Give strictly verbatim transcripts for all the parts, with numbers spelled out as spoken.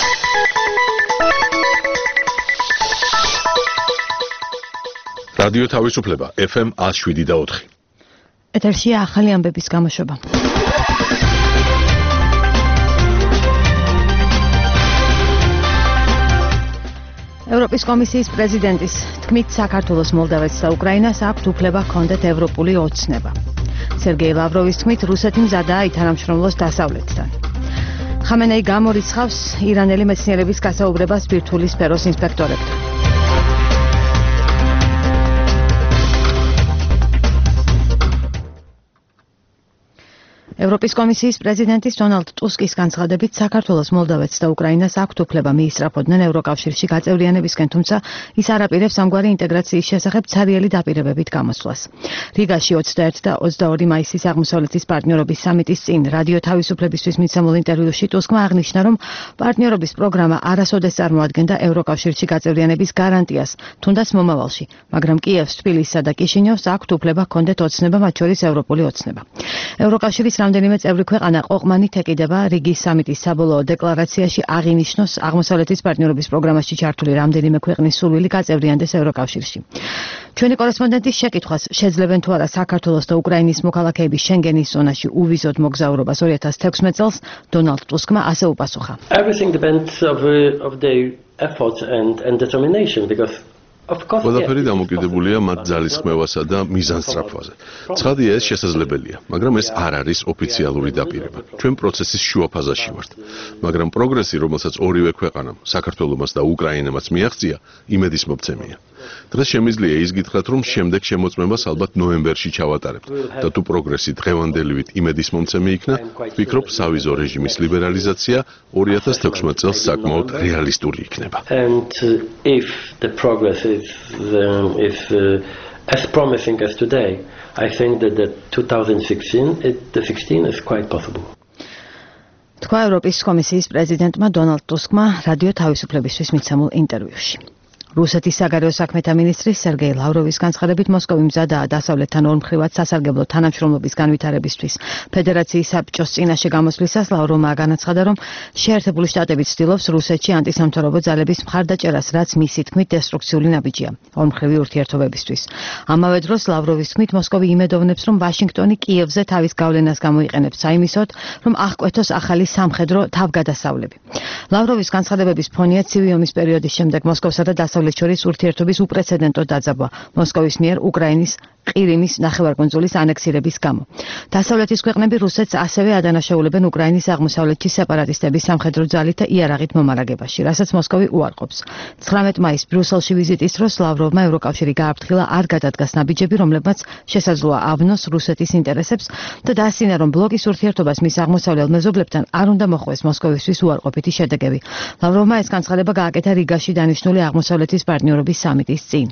რადიო თავისუფლება ეფ ემ one oh seven და four. ეთერშია ახალი ამბების გამოშვება. ევროპის კომისიის პრეზიდენტის თქმით საქართველოს, მოლდოვეთს და უკრაინას აქვთ უფლება ჰქონდეთ ევროპული ოცნება. სერგეი ლავროვის თქმით რუსეთი მზადაა ითანამშრომლოს დასავლეთთან. ხამენეი გამორიცხავს ირანელი მეცნიერების გასაუბრებას ბირთვული სფეროს ინსპექტორებთან. ევროპის კომისიის პრეზიდენტის დონალდ ტუსკის განცხადებით საქართველოს, მოლდოვეთს და უკრაინას აქვთ უფლება მიისწრაფოდნენ ევროკავშირში გაწევრიანებისკენ, თუმცა ის არ აპირებს ამგვარი ინტეგრაციის შესახებ ცარიელი დაპირებებით გამოსვლას. რიგაში ოცდაერთი და ოცდაორი მაისის აღმოსავლეთის პარტნიორობის სამიტის წინ რადიო თავისუფლებისთვის მიცემულ ინტერვიუში ტუსკმა აღნიშნა, რომ პარტნიორობის პროგრამა არასოდეს წარმოადგენდა ევროკავშირში გაწევრიანების გარანტიას, თუნდაც მომავალში, მაგრამ კიევს, თბილისსა და კიშინიოვს აქვთ უფლება ჰქონდეთ ოცნება, მათ შორის ევროპული ოცნება. ევროკავშირის რამდენიმე წევრი ქვეყანა ყოყმანით ეკიდება რიგის სამიტის საბოლოო დეკლარაციაში აღინიშნოს აღმოსავლეთის პარტნიორობის პროგრამაში ჩართული რამდენიმე ქვეყნის სურვილი გაწევრიანდეს ევროკავშირში. ჩვენი კორესპონდენტის შეკითხვას, შეძლებენ თუ არა საქართველოს და უკრაინის მოქალაქეები შენგენის ზონაში უვიზოდ მოგზაურობას two thousand sixteen წელს, დონალდ ტუსკმა ასე უპასუხა. Everything depends of, uh, of their efforts and, and determination, because ყველაფერი დამოკიდებულია მათ ძალისხმევასა და მიზანსწრაფვაზე. ცხადია, ეს შესაძლებელია, მაგრამ ეს არ არის ოფიციალური დაპირება. ჩვენ პროცესის შუა ფაზაში ვართ, მაგრამ პროგრესი, რომელსაც ორივე ქვეყანამ, საქართველომაც და უკრაინამაც მიაღწია, იმედისმომცემია. დღეს შემიძლია ის გითხრათ, რომ შემდეგ შემოწმებას ალბათ ნოემბერში ჩავატარებთ და თუ პროგრესი დღევანდელივით იმედისმომცემი იქნა, ვფიქრობ, სავიზო რეჟიმის ლიბერალიზაცია two thousand sixteen წელს საკმაოდ რეალისტური იქნება. And uh, if the progress is, um, is uh, as promising as today, I think that the twenty sixteen, it, the sixteen is quite possible. თქვა ევროპის კომისიის პრეზიდენტმა დონალდ ტუსკმა რადიო თავისუფლებისთვის მიცემულ ინტერვიუში. რუსეთის საგარეო საქმეთა მინისტრის სერგეი ლავროვის განცხადებით მოსკოვი მზადაა დასავლეთთან ორმხრივად სასარგებლო თანამშრომლობის განვითარებისთვის. ფედერაციის საბჭოს წინაშე გამოსვლისას ლავროვმა განაცხადა, რომ შეერთებული შტატები ცდილობს რუსეთში ანტისამთავრობო ძალების მხარდაჭერას, რაც მისი თქმით დესტრუქციული ნაბიჯია ორმხრივი ურთიერთობებისთვის. ამავე დროს ლავროვის თქმით მოსკოვი იმედოვნებს, რომ ვაშინგტონი კიევზე თავის გავლენას გამოიყენებს საიმისოდ, რომ აღკვეთოს ახალი სამხედრო თავგადასავლები. ლავროვის განცხადებების ფონია ცივი ომის პერიოდის შემდეგ მოსკოვსა და დასავლეთ შორის ურთიერთობის უპრეცედენტო დაძაბვა მოსკოვის მიერ უკრაინის ყირიმის ნახევარკუნძულის ანექსირების გამო. დასავლეთის ქვეყნები რუსეთს ასევე ადანაშაულებენ უკრაინის აღმოსავლეთში სეპარატისტების სამხედრო ძალით და იარაღით მომარაგებაში, რასაც მოსკოვი უარყოფს. ცხრამეტ მაისს ბრიუსელში ვიზიტის დროს ლავროვმა ევროკავშირი გააფრთხილა არ გადადგას ნაბიჯები, რომლებმაც შესაძლოა ავნოს რუსეთის ინტერესებს და დაასწინა, რომ ბლოკის ურთიერთობას მის აღმოსავლელ მეზობლებთან არ უნდა მოხვდეს მოსკოვისთვის უარყოფითი შედეგები. ლავროვმა ეს განცხადება გააკეთა რიგაში დანიშნული აღმოსავლეთის პარტნიორობის სამიტის წინ.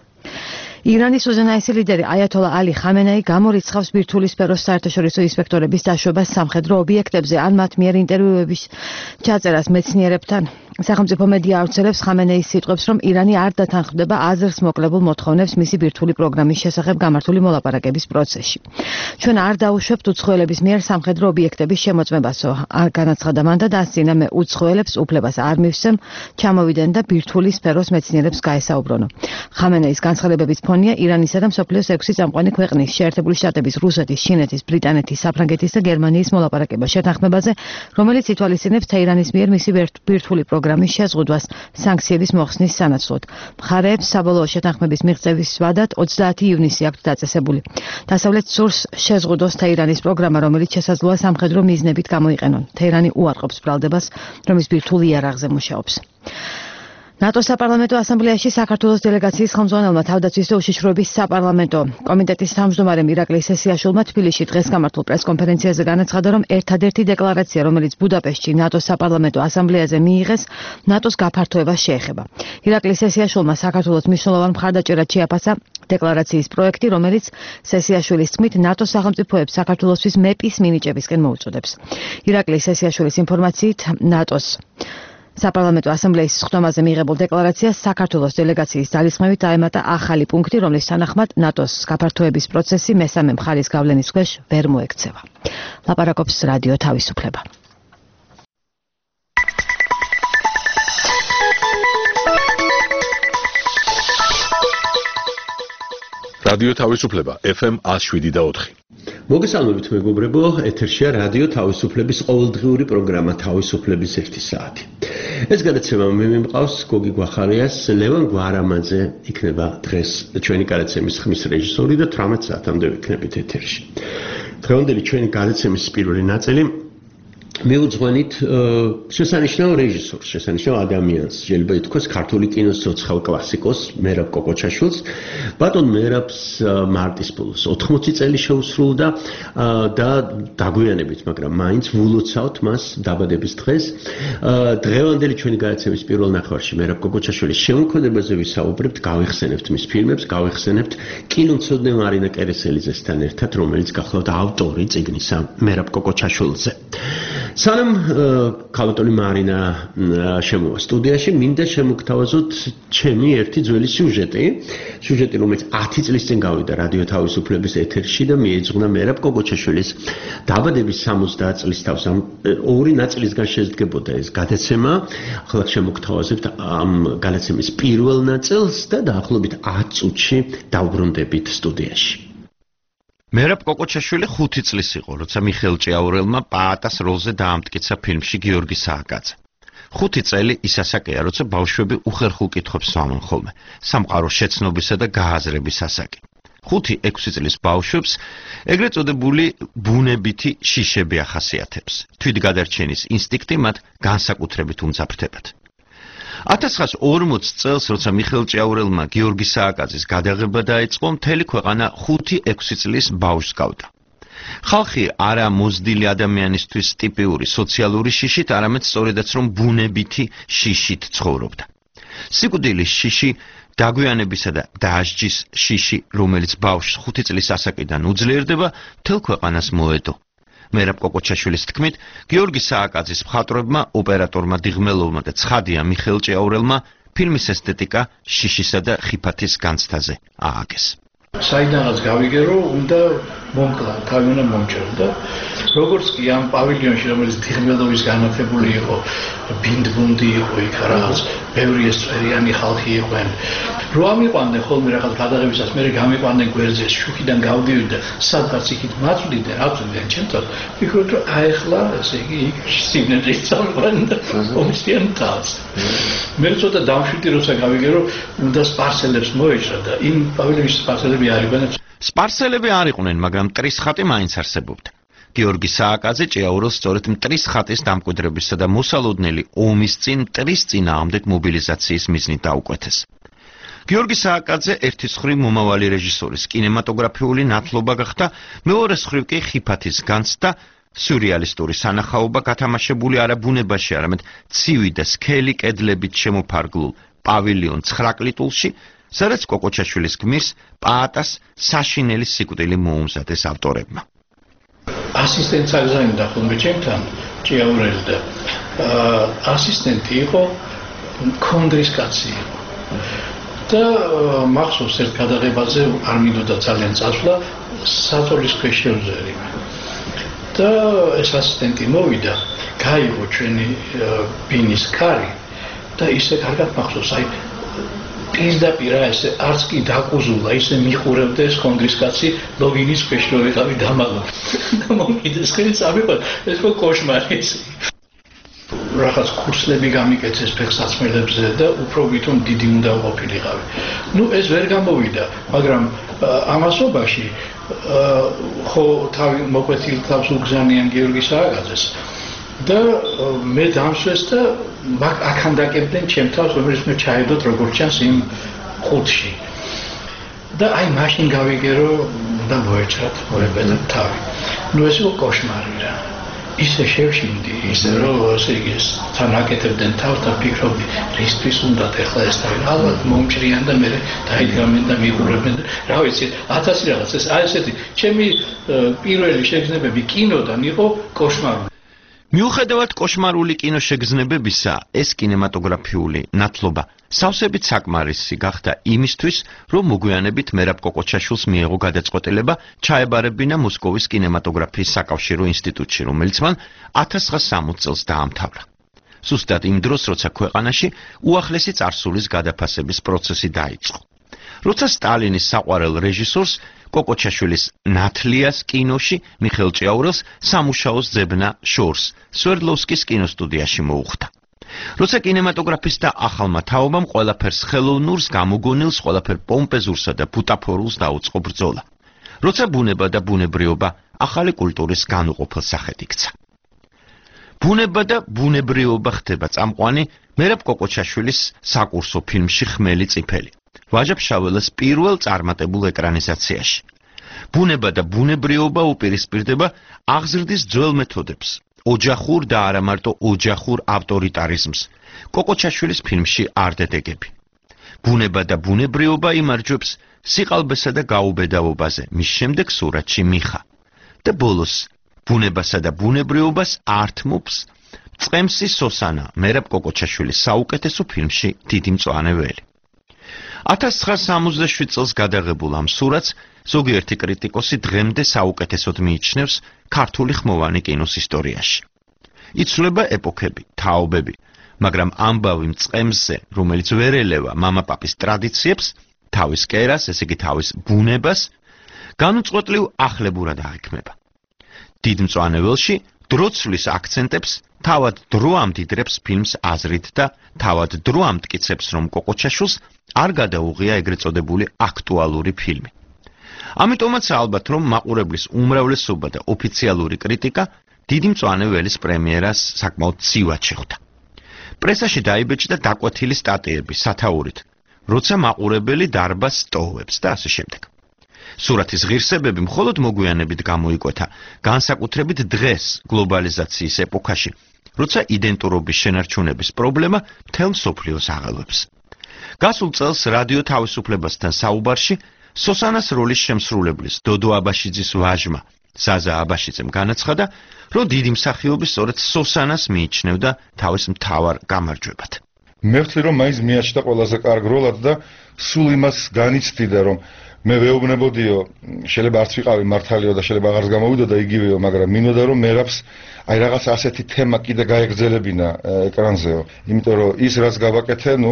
ირანის უზენაესი ლიდერი აიათოლა ალი ხამენეი გამორიცხავს ბირთვული სფეროს საერთაშორისო ინსპექტორების დაშვებას სამხედრო ობიექტებზე ან მათ მიერ ინტერვიუების ჩაწერას მეცნიერებთან. სახელმწიფო მედია ავრცელებს ხამენეის სიტყვებს, რომ ირანი არ დათანხმდება აზრს მოკლებულ მოთხოვნებს მისი ბირთვული პროგრამის შესახებ გამართული მოლაპარაკების პროცესში. ჩვენ არ დაუშვებთ უცხოელების მიერ სამხედრო ობიექტების შემოწმებასო, განაცხადა მან და დაასწინა, მე უცხოელებს უფლებას არ მივსვამ ჩამოვიდნენ და ბირთვული სფეროს მეცნიერებს გაესაუბრონო. ხამენეის განცხადებების ფონია ირანისა და მსოფლიოს ექვსი წამყვანი ქვეყნის, შეერთებული შტატების, რუსეთის, ჩინეთის, ბრიტანეთის, საფრანგეთის და გერმანიის მოლაპარაკება შეთანხმებაზე, რომელიც ითვალისწინებს თეირანის მიერ მისი ბირთვული პროგრამის შეზღუდვას სანქციების მოხსნის სანაცვლოდ. მხარეებს საბოლოო შეთანხმების მიღწევის ვადად ოცდაათი ივნისი აქვთ დაწესებული. დასავლეთს სურს შეზღუდოს თეირანის პროგრამა, რომელიც შესაძლოა სამხედრო მიზნებით გამოიყენონ. თეირანი უარყოფს ბრალდებას, რომ ის ბირთვულ იარაღზე მუშაობს. ნატოს საპარლამენტო ასამბლეაში საქართველოს დელეგაციის ხელმძღვანელმა თავდაცვის და უშიშროების საპარლამენტო კომიტეტის თავმჯდომარემ ირაკლი სესიაშვილმა თბილისში დღეს გამართულ პრესკონფერენციაზე განაცხადა, რომ ერთადერთი დეკლარაცია, რომელიც ბუდაპეშტში ნატოს საპარლამენტო ასამბლეაზე მიიღეს, ნატოს გაფართოებას შეეხება. ირაკლი სესიაშვილმა საქართველოს მნიშვნელოვან მხარდაჭერად შეაფასა დეკლარაციის პროექტი, რომელიც სესიაშვილის თქმით ნატოს სახელმწიფოებს საქართველოსთვის მეპის მინიჭებისკენ მოუწოდებს. ირაკლი სესიაშვილის ინფორმაციით ნატოს საპარლამენტო ასამბლეის სხდომაზე მიღებულ დეკლარაციას საქართველოს დელეგაციის ძალისხმევით დაემატა ახალი პუნქტი, რომლის თანახმად ნატოს გაფართოების პროცესი მესამე მხარის გავლენის ქვეშ ვერ მოექცევა. ლაპარაკობს რადიო თავისუფლება. რადიო თავისუფლება ეფ ემ one oh seven და four. მოგესალმებით მეგობრებო, ეთერშია რადიო თავისუფლების ყოველდღიური პროგრამა თავისუფლების ერთი საათი. ეს გადაცემა მე მიმყავს გოგი გვახარიას, ლევან გვარამაძე იქნება დღეს ჩვენი გადაცემის ხმის რეჟისორი და თვრამეტ საათამდე ვიქნებით ეთერში. დღევანდელი ჩვენი გადაცემის პირველი ნაწილი მიუძღვენით შესანიშნავ რეჟისორს, შესანიშნავ ადამიანს, შეიძლება ითქვას ქართული კინოს ცოცხალ კლასიკოს მერაბ კოკოჩაშვილს. ბატონ მერაბს მარტის ბოლოს ოთხმოცი წელი შეუსრულდა და დაგვიანებით, მაგრამ მაინც ვულოცავთ მას დაბადების დღეს. დღევანდელი ჩვენი გადაცემის პირველ ნახევარში მერაბ კოკოჩაშვილის შემოქმედებაზე ვისაუბრებთ, გავიხსენებთ მის ფილმებს, გავიხსენებთ კინომცოდნე მარინა კერესელიძესთან ერთად, რომელიც გახლავთ ავტორი წიგნისა მერაბ კოკოჩაშვილზე. სანამ ქალბატონი მარინა შემოვა სტუდიაში, მინდა შემოგთავაზოთ ჩემი ერთი ძველი სიუჟეტი, სიუჟეტი, რომელიც ათი წლის წინ გავიდა რადიო თავისუფლების ეთერში და მიეძღვნა მერაბ კოკოჩაშვილის დაბადების სამოცდაათ წლის თავს. ამ ორი ნაწილისგან შედგებოდა ეს გადაცემა. ახლა შემოგთავაზებთ ამ გადაცემის პირველ ნაწილს და დაახლოებით ათ წუთში დავბრუნდებით სტუდიაში. მერაბ კოკოჩაშვილი ხუთი წლის იყო, როცა მიხეილ ჭიაურელმა პაატას როლზე დაამტკიცა ფილმში გიორგი სააკაძე. ხუთი წელი ის ასაკია, როცა ბავშვები უხერხულ კითხვებს სვამენ ხოლმე, სამყაროს შეცნობისა და გააზრების ასაკი. ხუთი ექვსი წლის ბავშვებს ეგრეთ წოდებული ბუნებითი შიშები ახასიათებს. თვითგადარჩენის ინსტინქტი მათ განსაკუთრებით უმძაფრდებათ. ათას ცხრაას ორმოც წელს, როცა მიხეილ ჭიაურელმა გიორგი სააკაძის გადაღება დაიწყო, მთელი ქვეყანა ხუთი ექვსი წლის ბავშვს გავდა. ხალხი არა მოზრდილი ადამიანისთვის ტიპიური სოციალური შიშით, არამედ სწორედაც რომ ბუნებითი შიშით ცხოვრობდა. სიკვდილის შიში, დაგვიანებისა და დასჯის შიში, რომელიც ბავშვს ხუთი წლის ასაკიდან უძლიერდება, მთელ ქვეყანას მოედო. მერაბ კოკოჩაშვილის თქმით, გიორგი სააკაძის მხატვრებმა, ოპერატორმა დიღმელოვმა და ცხადია მიხეილ ჭიაურელმა ფილმის ესთეტიკა შიშისა და ხიფათის განცდაზე ააგეს. საიდანაც გავიგერო, უნდა მომკლა, თავი უნდა მომჭერდა. როგორც კი ამ პავილიონში, რომელიც დიღმელოვის განათებული იყო, ბინდბუნდი იყო იქ რაღაც, ბევრი ესწრიანი ხალხი იყვნენ. რო ამიყვანდნენ ხოლმე რაღაც გადაღებისას, მე გამიყვანდნენ გვერდზე, შუქიდან გავდივდი და სადღაც იქით მაწვდიდნენ, აწვდიდნენ ჩემთან. ვფიქრობ, რომ აეხლა, ესე იგი, იქ სინერგიის წამყვანი და მომსწიან თავს. მე ცოტა დამშვიდი, როცა გავიგერო, უნდა სპარსელებს მოეჭრა და იმ პავილიონში სპარსელები არ იყვნენ. სპარსელები არ იყვნენ, მაგრამ მტრის ხატი მაინც არსებობდა. გიორგი სააკაძე ჭიაურელს სწორედ მტრის ხატის დამკვიდრებისა და მოსალოდნელი ომის წინ მტრის წინააღმდეგ მობილიზაციის მიზნით დაუკვეთეს. გიორგი სააკაძე ერთის მხრივ მომავალი რეჟისორის კინემატოგრაფიული ნათლობა გახდა, მეორეს მხრივ კი ხიფათის განცდა, სიურეალისტური სანახაობა გათამაშებული არა ბუნებაში, არამედ ცივი და სქელი კედლებით შემოფარგლულ პავილიონ ცხრაკლიტულში, სადაც კოკოჩაშვილის გმირს პაატას საშინელი სიკვდილი მოუმზადეს ავტორებმა. ასისტენტს აგზავნიდა ხოლმე ჩემთან ჭიაურელი და ასისტენტი იყო კონდრის კაცი იყო. და მახსოვს ერთ გადაღებაზე არ მინდოდა ძალიან წასვლა, საწოლის ქვეშ შევძერი. და ეს ასისტენტი მოვიდა, გაიღო ჩვენი ბინის ქარი და ისე კარგად მახსოვს, აი პირდაპირ ესე არც კი დაკუზულა, ისე მიყურებდა ეს კონდრის კაცი ლოგინის ქვეშ რო ვიყავი დამალო. და მომკიდეს ხელი წავიყო, ეს ხო კოშმარი ის. რაღაც კურსლები გამიკეთეს ფეხსაცმელებზე და უფრო ვითომ დიდი უნდა ყოფილიყავი. ნუ ეს ვერ გამოვიდა, მაგრამ ამასობაში ხო თავი მოკვეთილი თავს უგზავნიან გიორგი სააკაძეს და მე დამსვეს და აქან დაკებდნენ ჩემ თავს, რომელიც მე ჩაედოთ როგორც ჩანს იმ ყუთში. და აი მაშინ გავიგერო და მოეჭრათ, მოებედათ თავი. ნუ ეს იყო კოშმარი რა. ისე შევშინდი, ისე რომ ესე იგი თან აკეთებდნენ თავს და ფიქრობდი, რისთვის უნდათ ეხლა ეს თავი. ალბათ მომჭრიან და მე დაიდგამენ და მიყურებენ. რა ვიცი, ათასი რაღაც ეს აი ესეთი ჩემი პირველი შეგრძნებები კინოდან იყო კოშმარული. მიუხედავად კოშმარული კინოშეგრძნებებისა, ეს კინემატოგრაფიული ნათლობა სავსებით საკმარისი გახდა იმისთვის, რომ მოგვიანებით მერაბ კოკოჩაშვილს მიეღო გადაწყვეტილება ჩაებარებინა მოსკოვის კინემატოგრაფიის საკავშირო ინსტიტუტში, რომელიც მან ათას ცხრაას სამოცდაათ წელს დაამთავრა. ზუსტად იმ დროს, როცა ქვეყანაში უახლესი წარსულის გადაფასების პროცესი დაიწყო. როცა სტალინის საყვარელ რეჟისორს კოკოჩაშვილის ნათლიას კინოში მიხეილ ჭიაურელს სამუშაოს ძებნა შორს სვერდლოვსკის კინოსტუდიაში მოუხდა. როცა კინემატოგრაფისტთა ახალმა თაობამ ყველაფერს ხელოვნურს, გამოგონილს, ყველაფერ პომპეზურსა და ბუტაფორულს დაუწყო ბრძოლა. როცა ბუნება და ბუნებრიობა ახალი კულტურის განუყოფელ სახედ იქცა. ბუნება და ბუნებრიობა ხდება წამყვანი მერაბ კოკოჩაშვილის საკურსო ფილმში ხმელი წიფელი. ვაჟა-ფშაველას პირველ წარმატებულ ეკრანიზაციაში. ბუნება და ბუნებრიობა უპირისპირდება აღზრდის ძველ მეთოდებს, ოჯახურ და არა მარტო ოჯახურ ავტორიტარიზმს. კოკოჩაშვილის ფილმში არდედეგები. ბუნება და ბუნებრიობა იმარჯვებს სიყალბესა და გაუბედავობაზე, მის შემდეგ სურათში მიხა. და ბოლოს ბუნებასა და ბუნებრიობას ართმობს წყემსი სოსანა მერაბ კოკოჩაშვილის საუკეთესო ფილმში დიდი მწვანე ველი. ათას ცხრაასი სამოცდაშვიდ წელს გადაღებულ ამ სურათს ზოგიერთი კრიტიკოსი დღემდე საუკეთესოდ მიიჩნევს ქართული ხმოვანი კინოს ისტორიაში. იცვლება ეპოქები, თაობები, მაგრამ ამბავი მწყემსზე, რომელიც ვერ ელევა მამაპაპის ტრადიციებს, თავის კერას, ესე იგი თავის ბუნებას, განუწყვეტლივ ახლებურად აღიქმება. დიდ მწვანე ველში დროცვლის აქცენტებს თავად დრო ამდიდრებს ფილმს აზრით და თავად დრო ამტკიცებს, რომ კოკოჩაშვილს არ გადაუღია ეგრეთ წოდებული აქტუალური ფილმი. ამიტომაც ალბათ, რომ მაყურებლის უმრავლესობა და ოფიციალური კრიტიკა დიდი მწვანე ველის პრემიერას საკმაოდ ცივად შეხვდა. პრესაში დაიბეჭდა დაკვეთილი სტატიები სათაურით, როცა მაყურებელი დარბაზს ტოვებს და ასე შემდეგ. სურათის ღირსებები მხოლოდ მოგვიანებით გამოიკვეთა, განსაკუთრებით დღეს გლობალიზაციის ეპოქაში, როცა იდენტურობის შენარჩუნების პრობლემა მთელ მსოფლიოს აღელვებს. გასულ წელს რადიო თავისუფლებასთან საუბარში სოსანას როლის შემსრულებლის დოდო აბაშიძის ვაჟმა ზაზა აბაშიძემ განაცხადა, რომ დიდი მსახიობი სწორედ სოსანას მიიჩნევდა თავის მთავარ გამარჯვებად. მე ვთვლი, რომ მაინც მიაჩნდა ყველაზე კარგ როლად და სულ იმას განიცდიდა, რომ მე ვეუბნებოდიო, შეიძლება არც ვიყავი მართალიო და შეიძლება აღარც გამოვიდოდა იგივეო, მაგრამ მინდოდა რომ მერაბს აი რაღაც ასეთი თემა კიდე გაეგზელებინა ეკრანზეო. იმიტომ რომ ის რაც გავაკეთე, ნუ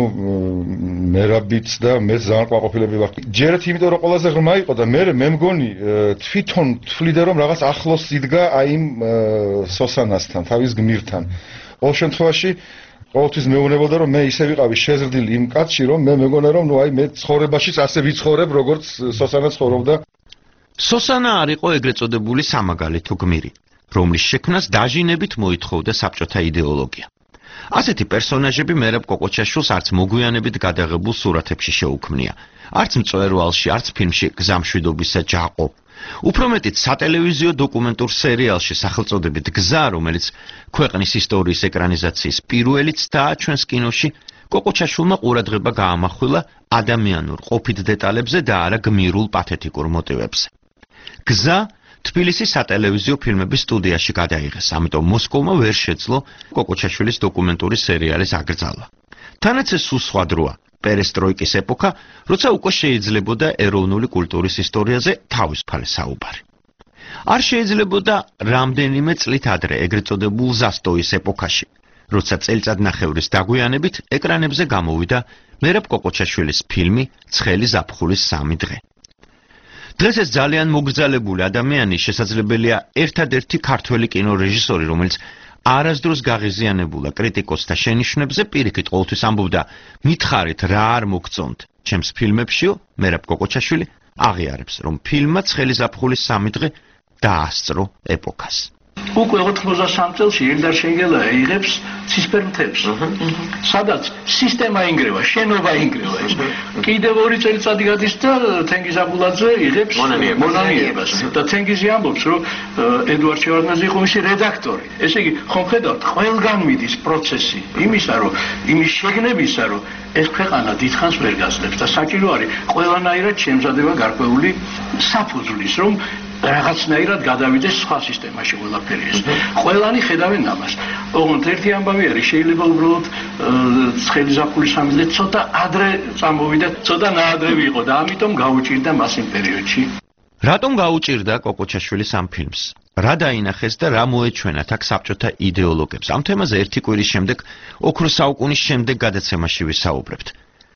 მერაბიც და მეც ძალიან ყვაყოფილები ვარ. ჯერეთ იმიტომ რომ ყველაზე ღრმა იყო და მე მე მგონი თვითონ თვლიდა რომ რაღაც ახლოს იდგა აი იმ სოსანასთან, თავის გმირთან. ყოველ შემთხვევაში ყოველთვის მეუბნებოდა რომ მე ისე ვიყავი შეზრდილი იმ კაცში, რომ მე მეგონა რომ ნუ აი მე ცხოვრებაშიც ასე ვიცხოვრებ, როგორც სოსანა ცხოვრობდა. სოსანა არ იყო ეგრეთ წოდებული სამაგალითო გმირი, რომლის შექმნას დაჟინებით მოითხოვდა საბჭოთა იდეოლოგია. ასეთი პერსონაჟები მერაბ კოკოჩაშვილს არც მოგვიანებით გადაღებულ სურათებში შეუქმნია, არც მწვერვალში, არც ფილმში გზამშვიდობისა ჯაყო. უფრო მეტიც სატელევიზიო დოკუმენტურ სერიალში სახელწოდებით გზა, რომელიც ქვეყნის ისტორიის ეკრანიზაციის პირველი ცდაა ჩვენს კინოში, კოკოჩაშვილმა ყურადღება გაამახვილა ადამიანურ ყოფით დეტალებზე და არა გმირულ პათეტიკურ მოტივებზე. გზა თბილისის სატელევიზიო ფილმების სტუდიაში გადაიღეს, ამიტომ მოსკოვმა ვერ შეძლო კოკოჩაშვილის დოკუმენტური სერიალის აკრძალვა. თანაც ეს სულ სხვა დროა, პერესტროიკის ეპოქა, როცა უკვე შეიძლებოდა ეროვნული კულტურის ისტორიაზე თავისუფალი საუბარი. არ შეიძლებოდა რამდენიმე წლით ადრე, ეგრეთ წოდებულ ზასტოის ეპოქაში, როცა წელიწადნახევრის დაგვიანებით ეკრანებზე გამოვიდა მერაბ კოკოჩაშვილის ფილმი ცხელი ზაფხულის სამი დღე. დღეს ეს ძალიან მოგრძალებული ადამიანი შესაძლებელია ერთადერთი ქართველი კინორეჟისორი, რომელიც არასდროს გაღიზიანებულა კრიტიკოსთა შენიშვნებზე, პირიქით ყოველთვის ამბობდა, მითხარით რა არ მოგწონთ ჩემს ფილმებშიო, მერაბ კოკოჩაშვილი აღიარებს, რომ ფილმმა ცხელი ზაფხულის სამი დღე დაასწრო ეპოქას. უკვე ოთხმოცდასამ წელს ელდარ შენგელა იღებს ცისფერ მთებს. სადაც სისტემა ინგრევა, შენობა ინგრევა. კიდევ ორი წელიწადი გადის და თენგიზ აბულაძე იღებს მონანიებას. და თენგიზი ამბობს, რომ ედუარდ შევარდნაძე იყო მისი რედაქტორი. ესე იგი, ხომ ხედავთ, ყველგან მიდის პროცესი იმისა, რომ იმის შეგნებისა, რომ ეს ქვეყანა დიდხანს ვერ გასწრებს და საჭირო არის ყველანაირად შემზადება გარკვეული საფუძვლის, რომ რაღაცნაირად გადავიდეს სხვა სისტემაში ყველაფერი ეს. ყველანი ხედავენ ამას. ოღონდ ერთი ამბავი არის, შეიძლება უბრალოდ ცხელი ზაფხულის სამი დღე ცოტა ადრე წამოვიდა, ცოტა ნაადრევი იყო და ამიტომ გაუჭირდა მას იმ პერიოდში. რატომ გაუჭირდა კოკოჩაშვილის ამ ფილმს? რა დაინახეს და რა მოეჩვენათ აქ საბჭოთა იდეოლოგებს? ამ თემაზე ერთი კვირის შემდეგ, ოქროს საუკუნის შემდეგ გადაცემაში ვისაუბრებთ.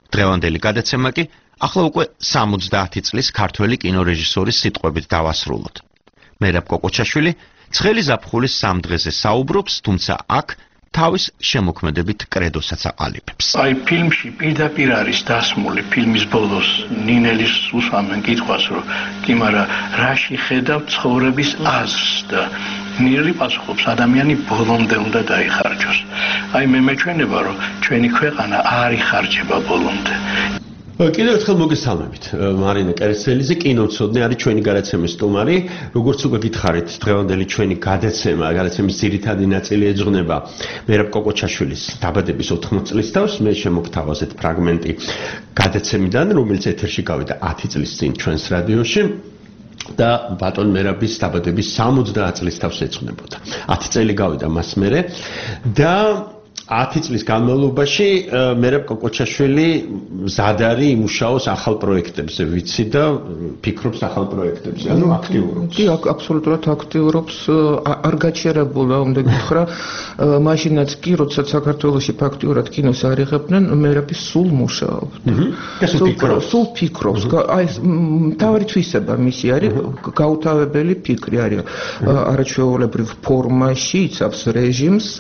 დღევანდელი გადაცემა კი ახლა უკვე სამოცდაათი წლის ქართველი კინორეჟისორის სიტყვებით დავასრულოთ. მერაბ კოკოჩაშვილი ცხელი ზაფხულის სამ დღეზე საუბრობს, თუმცა აქ თავის შემოქმედებით კრედოსაც აყალიბებს. აი ფილმში პირდაპირ არის დასმული ფილმის ბოლოს ნინელის უსვამენ კითხვას, რომ კი მარა რაში ხედავ ცხოვრების აზრს და ნინელი პასუხობს, ადამიანი ბოლომდე უნდა დაიხარჯოს. აი მე მეჩვენება, რომ ჩვენი ქვეყანა არ იხარჯება ბოლომდე. კიდევ ერთხელ მოგესალმებით. მარინა კერესელიძე, კინომცოდნე არის ჩვენი გადაცემის სტუმარი. როგორც უკვე გითხარით, დღევანდელი ჩვენი გადაცემა, გადაცემის ძირითადი ნაწილი ეძღვნება მერაბ კოკოჩაშვილის დაბადების ოთხმოც წლის თავს. მე შემოგთავაზეთ ფრაგმენტი გადაცემიდან, რომელიც ეთერში გავიდა ათი წლის წინ ჩვენს რადიოში. და ბატონ მერაბის დაბადების სამოცდაათ წლის თავს ეძღვნებოდა. ათი წელი გავიდა მას მერე და ათი წლის განმავლობაში მერაბ კოკოჩაშვილი მზად არის იმუშაოს ახალ პროექტებზე, ვიცი და ფიქრობს ახალ პროექტებზე, ანუ აქტიურობს. კი, აბსოლუტურად აქტიურობს, არ გაჩერებულა, უნდა გითხრა, მაშინაც კი, როდესაც საქართველოში ფაქტიურად კინოს არ იღებდნენ, მერაბი სულ მუშაობდა. სულ ფიქრობს. სულ ფიქრობს. აი თავი თვისება მისი არის გაუთავებელი ფიქრი არის. არაჩვეულებრივ ფორმაში იცავს რეჟიმს.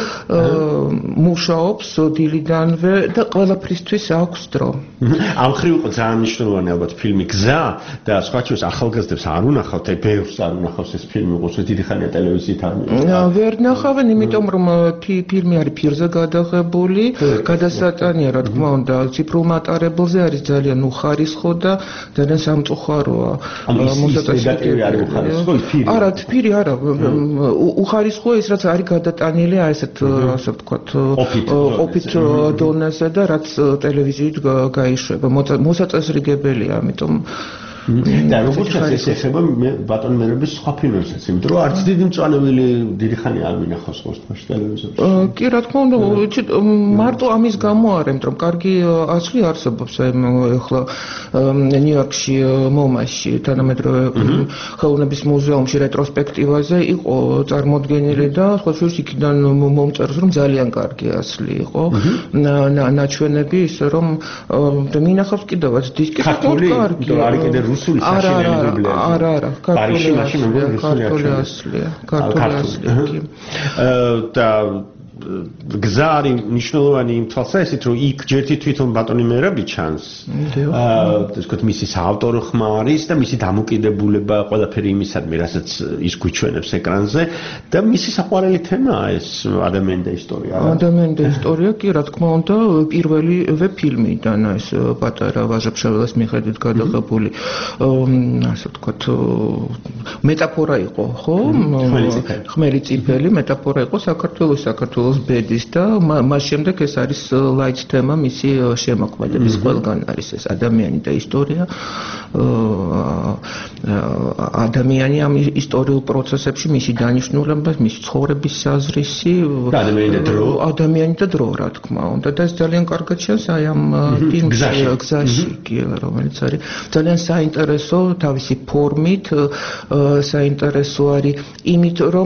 მუშაობს დილიდანვე და ყველაფრისთვის აქვს დრო. ამ ხრივ იყო ძალიან მნიშვნელოვანი ალბათ ფილმი გზა და სხვა ჩვენს ახალგაზრდებს არ უნახავთ, აი ბევრს არ უნახავს ეს ფილმი, როგორც დიდი ხანია ტელევიზიით არ მიიღო. ვერ ნახავენ, იმიტომ რომ ფილმი არის ფირზე გადაღებული, გადასატანია, რა თქმა უნდა, ციფრულ მატარებელზე არის ძალიან უხარისხო და ძალიან სამწუხაროა. მოსაწესრიგებელი არის უხარისხო, ფირი. არა, ფირი არა, უხარისხოა ის, რაც არის გადატანილი, აი ესეთ ასე ვთქვათ, ოფით დონეზე და რაც ტელევიზიით გაიშვება. მოსაწესრიგებელია, ამიტომ და როგორც ეს ეხება ბატონ მერაბის სხვა ფილმებსაც, იმიტომ რომ არც დიდი მწვანებელი დიდი ხანი არ მინახავს ყოველთვის ტელევიზორში. კი, რა თქმა უნდა, მარტო ამის გამო არ, იმიტომ რომ კარგი ასლი არსებობს ახლა ნიუ-იორკში მომაში თანამედროვე ხელოვნების მუზეუმში რეტროსპექტივაზე იყო წარმოდგენილი და სხვა შორის იქიდან მომწერს, რომ ძალიან კარგი ასლი იყო ნაჩვენები, ისე რომ მინახავს კიდევაც დისკი ქართული, არის კიდე რუსული საშინელი დუბლაჟი. არა, არა, ქართული ასლია, ქართული ასლია, ქართული ასლია. და გზა არის მნიშვნელოვანი იმ თვალსაზრისით, რომ იქ ჯერთი თვითონ ბატონი მერაბი ჩანს. აა, ასე ვთქვათ, მისი საავტორო ხმა არის და მისი დამოკიდებულება ყველაფერი იმისადმი, რასაც ის გვიჩვენებს ეკრანზე და მისი საყვარელი თემაა ეს ადამიანი და ისტორია. ადამიანი და ისტორია, კი, რა თქმა უნდა, პირველივე ფილმიდან ეს პატარა ვაჟა-ფშაველას მიხედვით გადაღებული, ასე ვთქვათ, მეტაფორა იყო, ხო? ხმელი წიფელი მეტაფორა იყო საქართველოს საქართველოს ბედის და მას შემდეგ ეს არის ლაიც თემა მისი შემოქმედების ყველგან არის ეს ადამიანი და ისტორია. ადამიანი ამ ისტორიულ პროცესებში მისი დანიშნულება, მისი ცხოვრების საზრისი, ადამიანი და დრო, ადამიანი და დრო, რა თქმა უნდა, და ეს ძალიან კარგად ჩანს აი ამ ფილმში გზაში, კი, რომელიც არის ძალიან საინტერესო თავისი ფორმით, საინტერესო არის იმით, რომ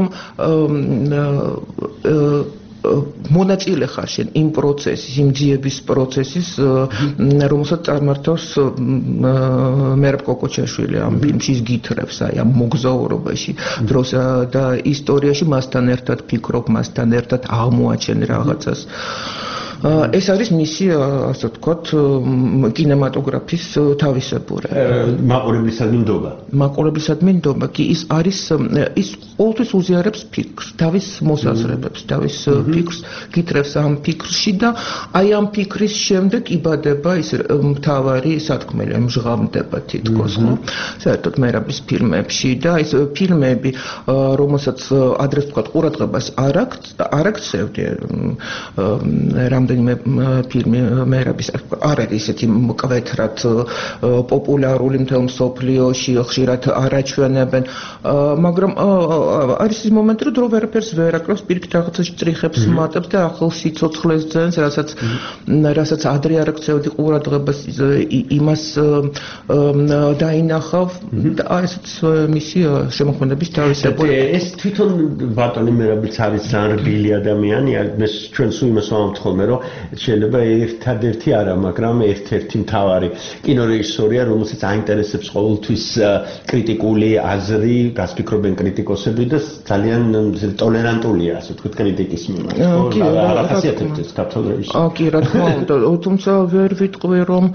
მონაწილე ხარ შენ იმ პროცესის, იმ ძიების პროცესის, რომელსაც წარმართავს მერაბ კოკოჩაშვილი ამ ფილმში გითხრებს აი ამ მოგზაურობაში, დროსა და ისტორიაში მასთან ერთად ფიქრობ, მასთან ერთად აღმოაჩენ რაღაცას. ეს არის მისი, ასე ვთქვათ, კინემატოგრაფის თავისებურება. მაყურებლისადმი ნდობა. მაყურებლისადმი ნდობა, კი, ის არის ის ყოველთვის უზიარებს ფიქრს, თავის მოსაზრებებს, თავის ფიქრს, გითხრებს ამ ფიქრში და აი ამ ფიქრის შემდეგ იბადება ის მთავარი სათქმელი, მჟღავდება თითქოს, ხო? საერთოდ მერაბის ფილმებში და ეს ფილმები, რომელსაც ადრეს ვთქვათ, ყურადღებას არ აქვს, არ აქცევდი რამდენიმე ფილმი მერაბის არ არის ისეთი მკვეთრად პოპულარული მთელ მსოფლიოში, ხშირად არაჩვენებენ, მაგრამ არის ის მომენტი, რომ დრო ვერაფერს ვერ აკრავს, პირიქით რაღაცა შტრიხებს მატებს და ახალ სიცოცხლეს ძენს, რასაც რასაც ადრე არ აქცევდი ყურადღებას, იმას დაინახავ და ესეც მისი შემოქმედების თავისებურება. ეს თვითონ ბატონი მერაბიც არის ძალიან რბილი ადამიანი, მე ჩვენ სულ იმას ვამბობთ ხოლმე, რომ რომ შეიძლება ერთადერთი არა, მაგრამ ერთ-ერთი მთავარი კინორეჟისორია, რომელსაც აინტერესებს ყოველთვის კრიტიკული აზრი, გასფიქრობენ კრიტიკოსები და ძალიან ტოლერანტულია, ასე ვთქვით, კრიტიკის მიმართ. კი, რა ხასიათებს ეს ქართულ რეჟისორს? კი, რა თქმა უნდა, თუმცა ვერ ვიტყვი რომ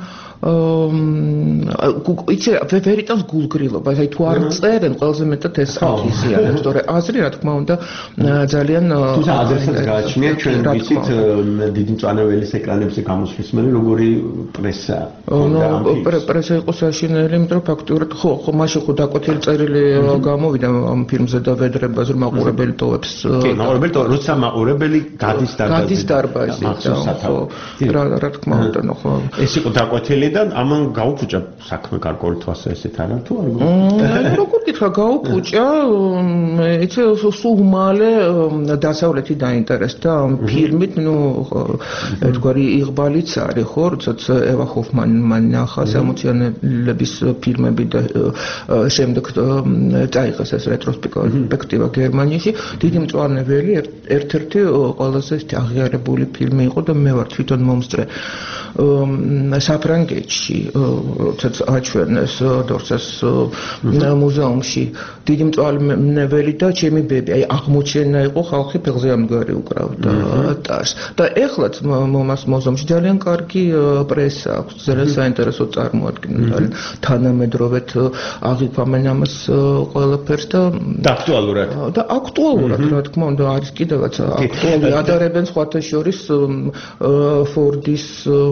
იცი ვერ იტანს გულგრილობას, აი თუ არ წერენ ყველაზე მეტად ეს ხალხისიანებს, თორე აზრი რა თქმა უნდა ძალიან თუმცა აზრსაც გააჩნია ჩვენ ვიცით დიდი მწვანეველის ეკრანებზე გამოსვლის მერე როგორი პრესა ნუ პრესა იყო საშინელი, იმიტომ რომ ფაქტურად ხო ხო მაშინ ხო დაკვეთილი წერილი გამოვიდა ამ ფილმზე და ვედრებას რომ მაყურებელი ტოვებს კი მაყურებელი ტოვებს როცა მაყურებელი გადის დარბაზში გადის დარბაზში ხო რა რა თქმა უნდა ნუ ხო ეს იყო დაკვეთილი და ამან გაუფუჭა საქმე გარკვეული თვალსა ესეთ არა თუ არა? როგორ გითხრა გაუფუჭა, იცი სულ მალე დასავლეთი დაინტერესდა ამ ფილმით, ნუ ერთგვარი იღბალიც არის ხო, როდესაც ევა ჰოფმანი ნახა სამოციანების ფილმები და შემდეგ წაიღეს ეს რეტროსპექტივა გერმანიაში, დიდი მწვანეველი ერთ-ერთი ყველაზე აღიარებული ფილმი იყო და მე ვარ თვითონ მომსწრე საფრანგეთში, როდესაც აჩვენეს დორსეს მუზეუმში დიდი მწვანეველი და ჩემი ბები, აი აღმოჩენა იყო ხალხი ფეხზე ამგვარი უკრავდა ტარს. და ეხლაც მომას მუზეუმში ძალიან კარგი პრესა აქვს, ძალიან საინტერესო წარმოადგენენ, თანამედროვედ აღიქვამენ ამას ყველაფერს და აქტუალურად. და აქტუალურად, რა თქმა უნდა, არის კიდევაც აქტუალური ადარებენ სხვათა შორის ფორდის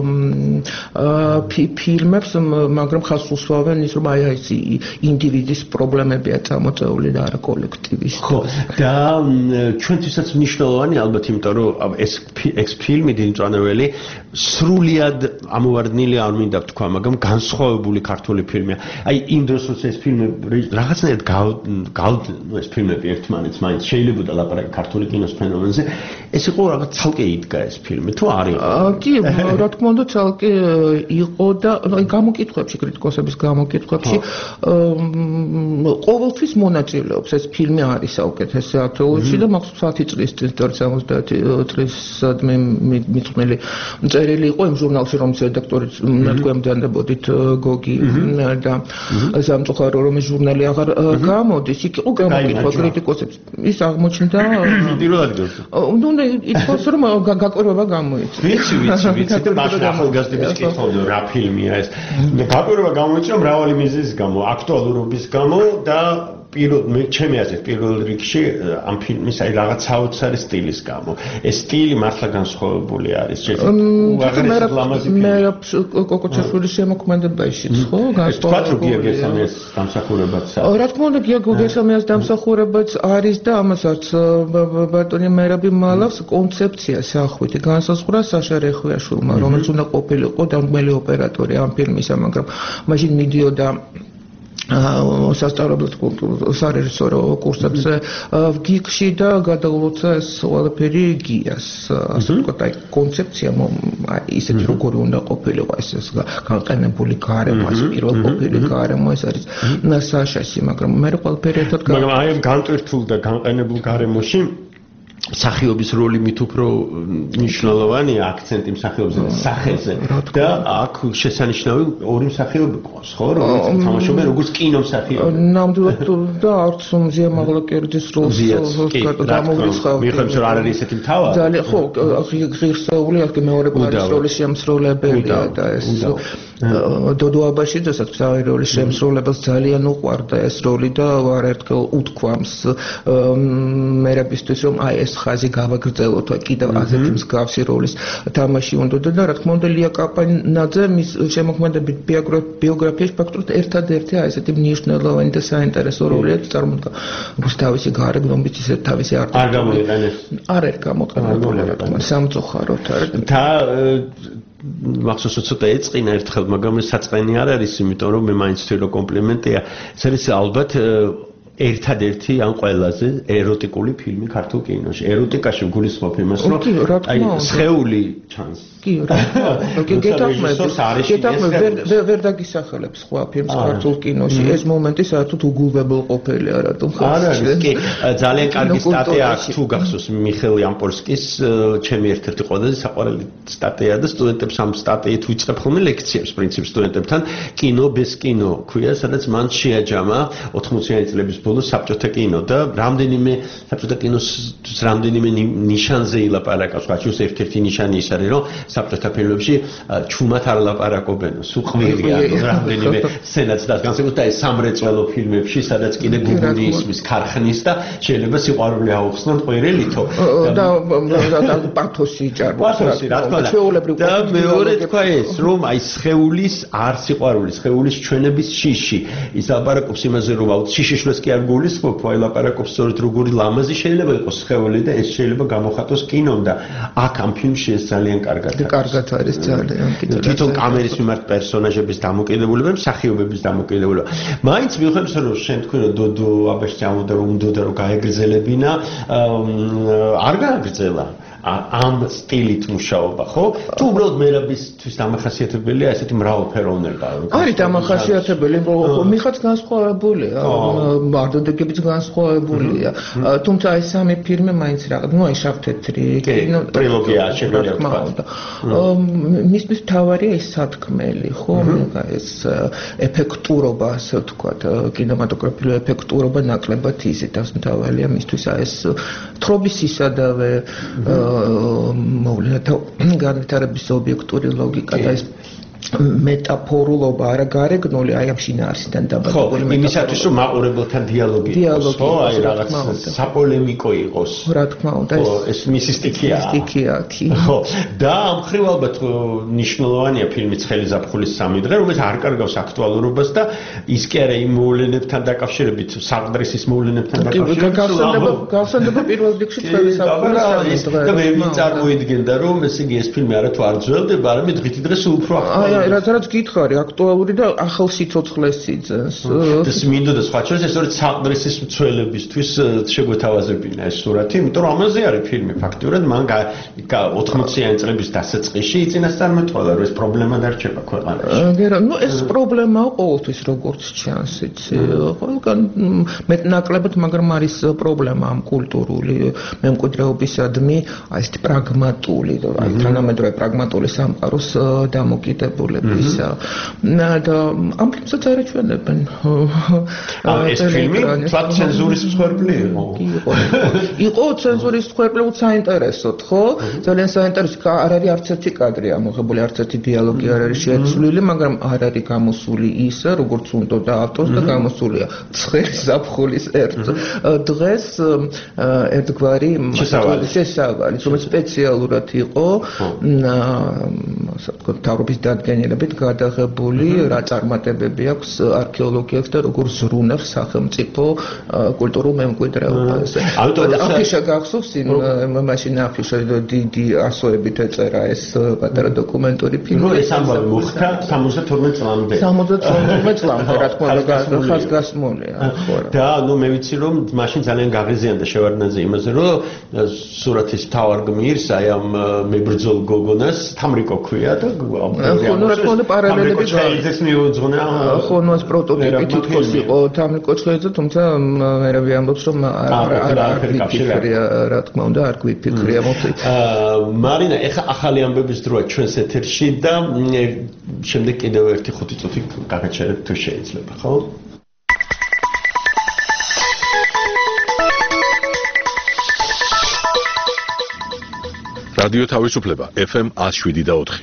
ფილმებს, მაგრამ ხალხს უსვამენ ის რომ აი ეს ინდივიდის პრობლემებია წამოწეული და არა კოლექტივის. ხო, და ჩვენთვისაც მნიშვნელოვანი ალბათ, იმიტომ რომ ეს ეს ფილმი დიდი მწვანეველი სრულიად ამოვარდნილი არ მინდა ვთქვა, მაგრამ განსხვავებული ქართული ფილმია. აი იმ დროს როცა ეს ფილმი რაღაცნაირად გავდნო ეს ფილმები ერთმანეთს, მაინც შეიძლება ლაპარაკი ქართული კინოს ფენომენზე, ეს იყო რაღაც ცალკე იდგა ეს ფილმი, თუ არ იყო? კი, რა თქმა უნდა, ცალკე იყო და აი გამოკითხვებში, კრიტიკოსების გამოკითხვებში ყოველთვის მონაწილეობს ეს ფილმი არის საუკეთესო აქტუალურში და მაქვს ათი წლის სამოცდაათი წლისადმი მიწყნელი წერილი იყო იმ ჟურნალში, რომლის რედაქტორიც თქვენდანებოდით გოგი და სამწუხარო რომ ეს ჟურნალი აღარ გამოდის, იქ იყო გამოკითხვა კრიტიკოსებს. ის აღმოჩნდა პირველ ადგილზე. ნუ ითქვას რომ გაკვირვება გამოიწვია. ვიცი, ვიცი, ვიცი და მაშინ ახალგაზრდების კითხავდა რა ფილმია ეს. გაკვირვება გამოიწვია მრავალი მიზეზის გამო, აქტუალურობის გამო და პირველ ჩემი აზრით პირველ რიგში ამ ფილმის აი რაღაც საოცარი სტილის გამო. ეს სტილი მართლა განსხვავებული არის. უაღრესად ლამაზი ფილმი. მე კოკოჩაშვილის შემოქმედებაშიც ხო განსხვავებული. გია გესამიას დამსახურებაც. რა თქმა უნდა გია გესამიას დამსახურებაც არის და ამასაც ბატონი მერაბი მალავს კონცეფცია სახვით განსაზღვრა საშა რეხვიაშვილმა, რომელიც უნდა ყოფილიყო დამდგმელი ოპერატორი ამ ფილმისა, მაგრამ მაშინ მიდიოდა სასწავლებლის სარეჟისორო კურსებზე გიგში და გადაულოცა ეს ყველაფერი გიას. ასე ვთქვათ, აი კონცეფცია ისეთი როგორი უნდა ყოფილიყო ეს განყენებული გარემო, ეს პირველ ყოფილი გარემო ეს არის საშაში, მაგრამ მე ყველაფერი ერთად მაგრამ აი ამ განტვირთულ და განყენებულ გარემოში სახიობის როლი მით უფრო მნიშვნელოვანია, აქცენტი მსახიობზე და სახეზე და აქ შესანიშნავი ორი მსახიობი ყავს, ხო, რომელიც თამაშობენ როგორც კინომსახიობი. ნამდვილად და არც მზია მაღლაკერდის როლს გამოვიწყავ. მიხედავთ რომ არ არის ესეთი მთავარი. ძალიან ხო, ღირსეული აქ მეორე პლანის როლის შემსრულებელია და ეს დოდო აბაშიძესაც თავი როლის შემსრულებელს ძალიან უყვარდა ეს როლი და არაერთხელ უთქვამს მერაბისთვის რომ აი ეს ხაზი გავაგრძელოთ, კიდევ ასეთი მსგავსი როლის თამაში უნდა და რა თქმა უნდა ლია კაპანაძე მის შემოქმედებით ბიოგრაფიაში ფაქტობრივად ერთადერთი აი ესეთი მნიშვნელოვანი და საინტერესო როლია წარმოდგა. როგორც თავისი გარეგნობით ისე თავისი არტი. არ გამოიყენეს. არ არის გამოყენებული რა თქმა უნდა სამწუხაროდ არის. და მახსოვს ცოტა ეწყინა ერთხელ, მაგრამ ეს საწყენი არ არის, იმიტომ რომ მე მაინც ვთვლი რომ კომპლიმენტია. ეს არის ალბათ ერთადერთი ან ყველაზე ეროტიკული ფილმი ქართულ კინოში. ეროტიკაში გულისხმობ იმას, რომ აი სხეული ჩანს. კი, რა. გეთახმები. გეთახმები ვერ დაგისახელებს სხვა ფილმს ქართულ კინოში. ეს მომენტი საერთოდ უგულებელყოფილია რატომ ხო? არა, კი, ძალიან კარგი სტატია აქვს თუ გახსოვს მიხეილ იამპოლსკის ჩემი ერთ-ერთი ყველაზე საყვარელი სტატია და სტუდენტებს ამ სტატიით ვიწყებ ხოლმე ლექციებს პრინციპ სტუდენტებთან კინო без კინო ქვია, სადაც მან შეაჯამა ოთხმოციანი წლების ბოლოს საბჭოთა კინო და რამდენიმე საბჭოთა კინოს რამდენიმე ნიშანზე ილაპარაკავს, გაჩვენს ერთ-ერთი ნიშანი ის არის, რომ საბჭოთა ფილმებში ჩუმად არ ლაპარაკობენ, სულ ყვირია, რამდენიმე სცენაც და განსაკუთრებით და ეს სამრეწველო ფილმებში, სადაც კიდე გუგული ისმის ქარხნის და შეიძლება სიყვარული აუხსნან ყვირელითო და პათოსი ჭარბობს. პათოსი, რა თქმა უნდა. და მეორე თქვა ეს, რომ აი სხეულის არ სიყვარული, სხეულის ჩვენების შიში. ის ლაპარაკობს იმაზე, რომ აუც შიშიშვლეს კი არ გულისხმობ, აი ლაპარაკობს სწორედ როგორი ლამაზი შეიძლება იყოს სხეული და ეს შეიძლება გამოხატოს კინომ და აქ ამ ფილმში ეს ძალიან კარგად არის. კარგად არის ძალიან. თვითონ კამერის მიმართ პერსონაჟების დამოკიდებულება, მსახიობების დამოკიდებულება. მაინც მიუხედავად რომ შენ თქვი რომ დოდო აბაშძე ამოდა რომ უნდა რომ გაეგრძელებინა, არ გააგრძელა. ამ სტილით მუშაობა, ხო? თუ უბრალოდ მერაბისთვის დამახასიათებელია ესეთი მრავალფეროვნება. არის დამახასიათებელი, მიხაც განსხვავებულია, მარდოდეგებიც განსხვავებულია. თუმცა ეს სამი ფილმი მაინც რაღაც, ну, აი შავ-თეთრი, კინო ტრილოგია შეგვიძლია თქვა. მისთვის თავარია ის სათქმელი, ხო? ეს ეფექტურობა, ასე ვთქვათ, კინემატოგრაფიული ეფექტურობა ნაკლებად იზიდავს მთავარია მისთვის ეს თრობის ისადავე მოვლენა განვითარების ობიექტური ლოგიკა და ეს მეტაფორულობა არა გარეგნული აი ამ შინაარსიდან დაბადებული მეტაფორული. ხო, იმისათვის რომ მაყურებელთან დიალოგი იყოს, ხო, აი რაღაც საპოლემიკო იყოს. რა თქმა უნდა, ეს მისი სტიქია. სტიქია, კი. ხო, და ამ ხრივ ალბათ ნიშნულოვანია ფილმი ცხელი ზაფხულის სამი დღე, რომელიც არ კარგავს აქტუალურობას და ის კი არა იმ მოვლენებთან დაკავშირებით, საყდრისის მოვლენებთან დაკავშირებით. გავსანდება პირველ რიგში ცხელი ზაფხულის სამი დღე. და მე მიწარმოიდგენდა რომ ესე იგი ეს ფილმი არა თუ არ ძველდება, არამედ დღითი დღე სულ უფრო აქტუალურია. აი, რაც რაც გითხარი, აქტუალური და ახალ სიცოცხლეს იძენს. და მინდოდა სხვა ჩვენს ეს სწორედ საყდრისის მცველებისთვის შეგვეთავაზებინა ეს სურათი, იმიტომ რომ ამაზე არის ფილმი ფაქტურად, მან ოთხმოციანი წლების დასაწყისში იწინასწარმეტყველა, რომ ეს პრობლემა დარჩება ქვეყანაში. გერა, ну ეს პრობლემაა ყოველთვის როგორც ჩანს, იცი. ყველგან მეტნაკლებად, მაგრამ არის პრობლემა ამ კულტურული მემკვიდრეობისადმი, აი ეს პრაგმატული, აი თანამედროვე პრაგმატული სამყაროს დამოკიდებულებისა. და ამ ფილმსაც არაჩვენებენ. ეს ფილმი თვათ ცენზურის მსხვერპლი იყო. იყო. იყო ცენზურის მსხვერპლი, საინტერესოდ, ხო? ძალიან საინტერესო, არ არის არც ერთი კადრი ამოღებული, არც ერთი დიალოგი არ არის შეცვლილი, მაგრამ არ არის გამოსული ისე, როგორც უნდა ავტორს და გამოსულია ცხელი ზაფხულის ერთ დღეს ერთგვარი შესავალი, რომელიც სპეციალურად იყო, ასე ვთქვათ, თავრობის დადგენილებით გადაღებული, რა წარმატებები აქვს არქეოლოგიას და როგორ ზრუნავს სახელმწიფო კულტურულ მემკვიდრეობას. აფიშა გახსოვს იმ მაშინ აფიშა დიდი ასოებით ეწერა ეს პატარა დოკუმენტური ფილმი. ნუ ეს ამბავი მოხდა სამოცდათორმეტ წლამდე. სამოცდათორმეტ წლამდე, რა თქმა უნდა, ხაზგასმულია, ხო რა. და ნუ მე ვიცი რომ მაშინ ძალიან გაღიზიანდა შევარდნაძე იმაზე, რომ სურათის მთავარ გმირს აი ამ მებრძოლ გოგონას თამრიკო ქვია და ხო, ნუ რა თქმა უნდა პარალელები გაიძეს მიუძღვნა. ხო, ნუ ეს პროტოტიპი თითქოს იყო თამრიკო ჩხეიძე, თუმცა მე რა ამბობს რომ არ არ გვიფიქრია, რა თქმა უნდა, არ გვიფიქრია მოხდი. მარინა, ეხა ახალი ამბების დროა ჩვენს ეთერში და შემდეგ კიდევ ერთი ხუთი წუთი გაგაჩერებთ თუ შეიძლება, ხო? რადიო თავისუფლება ეფ ემ ნული შვიდი და ოთხი.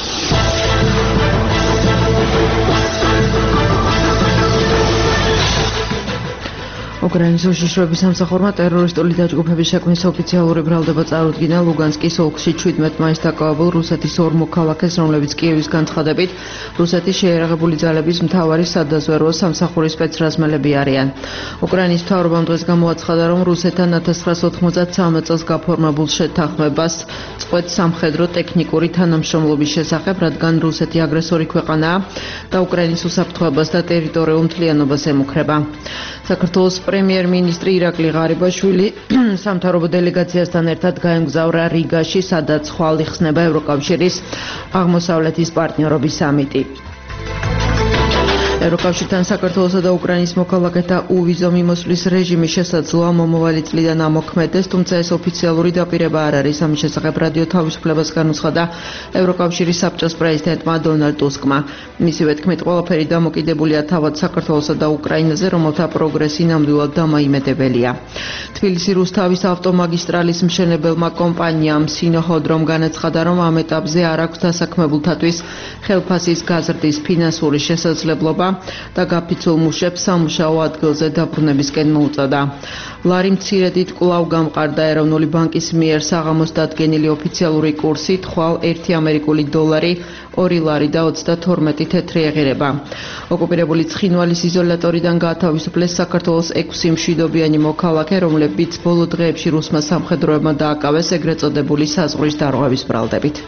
უკრაინის უშიშროების სამსახურმა ტერორისტული დაჯგუფების შექმნის ოფიციალური ბრალდება წარუდგინა ლუგანსკის ოლქში შვიდმეტ მაისს დაკავებულ რუსეთის ორ მოქალაქეს, რომლებიც კიევის განცხადებით რუსეთის შეიარაღებული ძალების მთავარი სადაზვერვო სამსახურის სპეცრაზმელები არიან. უკრაინის მთავრობამ დღეს გამოაცხადა, რომ რუსეთთან ათას ცხრაას ოთხმოცდათსამი წელს გაფორმებულ შეთანხმებას წყვეტს სამხედრო ტექნიკური თანამშრომლობის შესახებ, რადგან რუსეთი აგრესორი ქვეყანაა და უკრაინის უსაფრთხოებას და ტერიტორიულ მთლიანობას ემუქრება. საქართველოს პრემიერ-მინისტრი ირაკლი ღარიბაშვილი სამთავრობო დელეგაციასთან ერთად გაემგზავრა რიგაში, სადაც ხვალ იხსნება ევროკავშირის აღმოსავლეთის პარტნიორობის სამიტი. ევროკავშირთან საქართველოსა და უკრაინის მოქალაქეთა უვიზო მიმოსვლის რეჟიმის შესაძლოა მომავალი წლიდან ამოქმედეს, თუმცა ეს ოფიციალური დაპირება არ არის. ამის შესახებ რადიო თავისუფლებას განუცხადა ევროკავშირის საბჭოს პრეზიდენტმა დონალდ ტუსკმა. მისივე თქმით, ყველაფერი დამოკიდებულია თავად საქართველოსა და უკრაინაზე, რომელთა პროგრესი ნამდვილად დამაიმედებელია. თბილისი რუსთავის ავტომაგისტრალის მშენებელმა კომპანიამ სინოჰოდრომ განაცხადა, რომ ამ ეტაპზე არ აქვს დასაქმებულთათვის ხელფასის გაზრდის ფინანსური შესაძლებლობა და გაფიცულ მუშებს სამუშაო ადგილზე დაბრუნებისკენ მოუწოდა. ლარი მცირედით კვლავ გამყარდა ეროვნული ბანკის მიერ საღამოს დადგენილი ოფიციალური კურსით, ხვალ ერთი ამერიკული დოლარი, ორი ლარი და ოცდათორმეტი თეთრი ეღირება. ოკუპირებული ცხინვალის იზოლატორიდან გაათავისუფლეს საქართველოს ექვსი მშვიდობიანი მოქალაქე, რომლებიც ბოლო დღეებში რუსმა სამხედროებმა დააკავეს ეგრეთ წოდებული საზღვრის დარღვევის ბრალდებით.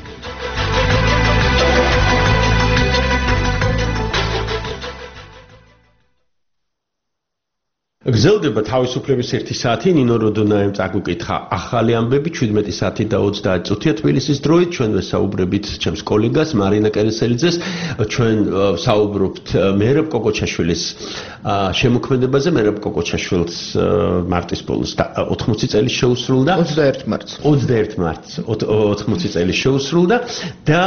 გრძელდება თავისუფლების ერთი საათი. ნინო როდონაემ წაგუკითხა ახალი ამბები ჩვიდმეტი საათი და ოცდაათი წუთია თბილისის დროით. ჩვენ ვესაუბრებით ჩემს კოლეგას მარინა კერესელიძეს. ჩვენ საუბრობთ მერაბ კოკოჩაშვილის შემოქმედებაზე. მერაბ კოკოჩაშვილს მარტის ბოლოს ოთხმოცი წელი შეუსრულდა. ოცდაერთი მარტს. ოცდაერთი მარტს ოთხმოცი წელი შეუსრულდა და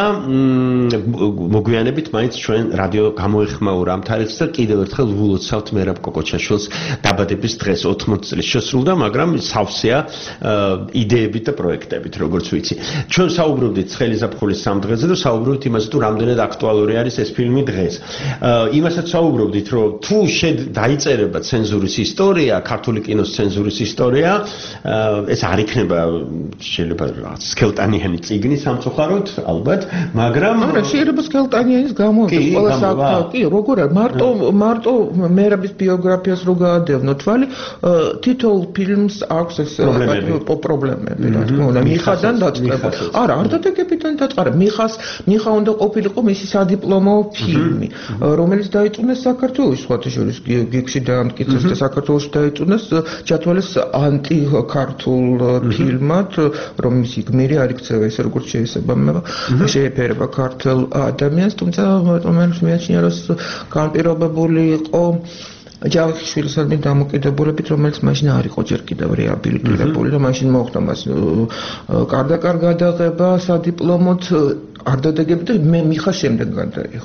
მოგვიანებით მაინც ჩვენ რადიო გამოეხმაურა ამ თარიღს და კიდევ ერთხელ ვილოცავთ მერაბ კოკოჩაშვილს დაბადების დღეს ოთხმოცი წლის შესრულდა, მაგრამ სავსეა იდეებით და პროექტებით, როგორც ვიცი. ჩვენ საუბრობდით ცხელი ზაფხულის სამ დღეზე და საუბრობდით იმაზე, თუ რამდენად აქტუალური არის ეს ფილმი დღეს. იმასაც საუბრობდით, რომ თუ დაიწერება ცენზურის ისტორია, ქართული კინოს ცენზურის ისტორია, ეს არ იქნება შეიძლება რაღაც სქელტანიანი წიგნი სამწუხაროდ, ალბათ, მაგრამ არა, შეიძლება სქელტანიანის გამოვიდეს ყველა საკითხი. კი, როგორ არის? მარტო მარტო მერაბის ბიოგრაფიას რო გადევნო თვალი, თითოეულ ფილმს აქვს ეს პრობლემები, რა თქმა უნდა, მიხადან დაწყება. არა, არ დადებიდან დაწყარა. მიხას, მიხა უნდა ყოფილიყო მისი სადიპლომო ფილმი, რომელიც დაიწუნეს საქართველოს, სხვათა შორის გიგში დაამტკიცეს და საქართველოს დაიწუნეს, ჩათვალეს ანტი-ქართულ ფილმად, რომ მისი გმირი არ იქცევა ისე როგორც შეესაბამება, შეეფერება ქართულ ადამიანს, თუმცა რომელიც მეაჩნია, რომ განპირობებული იყო ჯავახიშვილისადმი დამოკიდებულებით, რომელიც მაშინ არ იყო ჯერ კიდევ რეაბილიტირებული და მაშინ მოხდა მას კარდაკარ გადაღება სადიპლომოთ არ დადეგები და მე მიხა შემდეგ გადაიღო.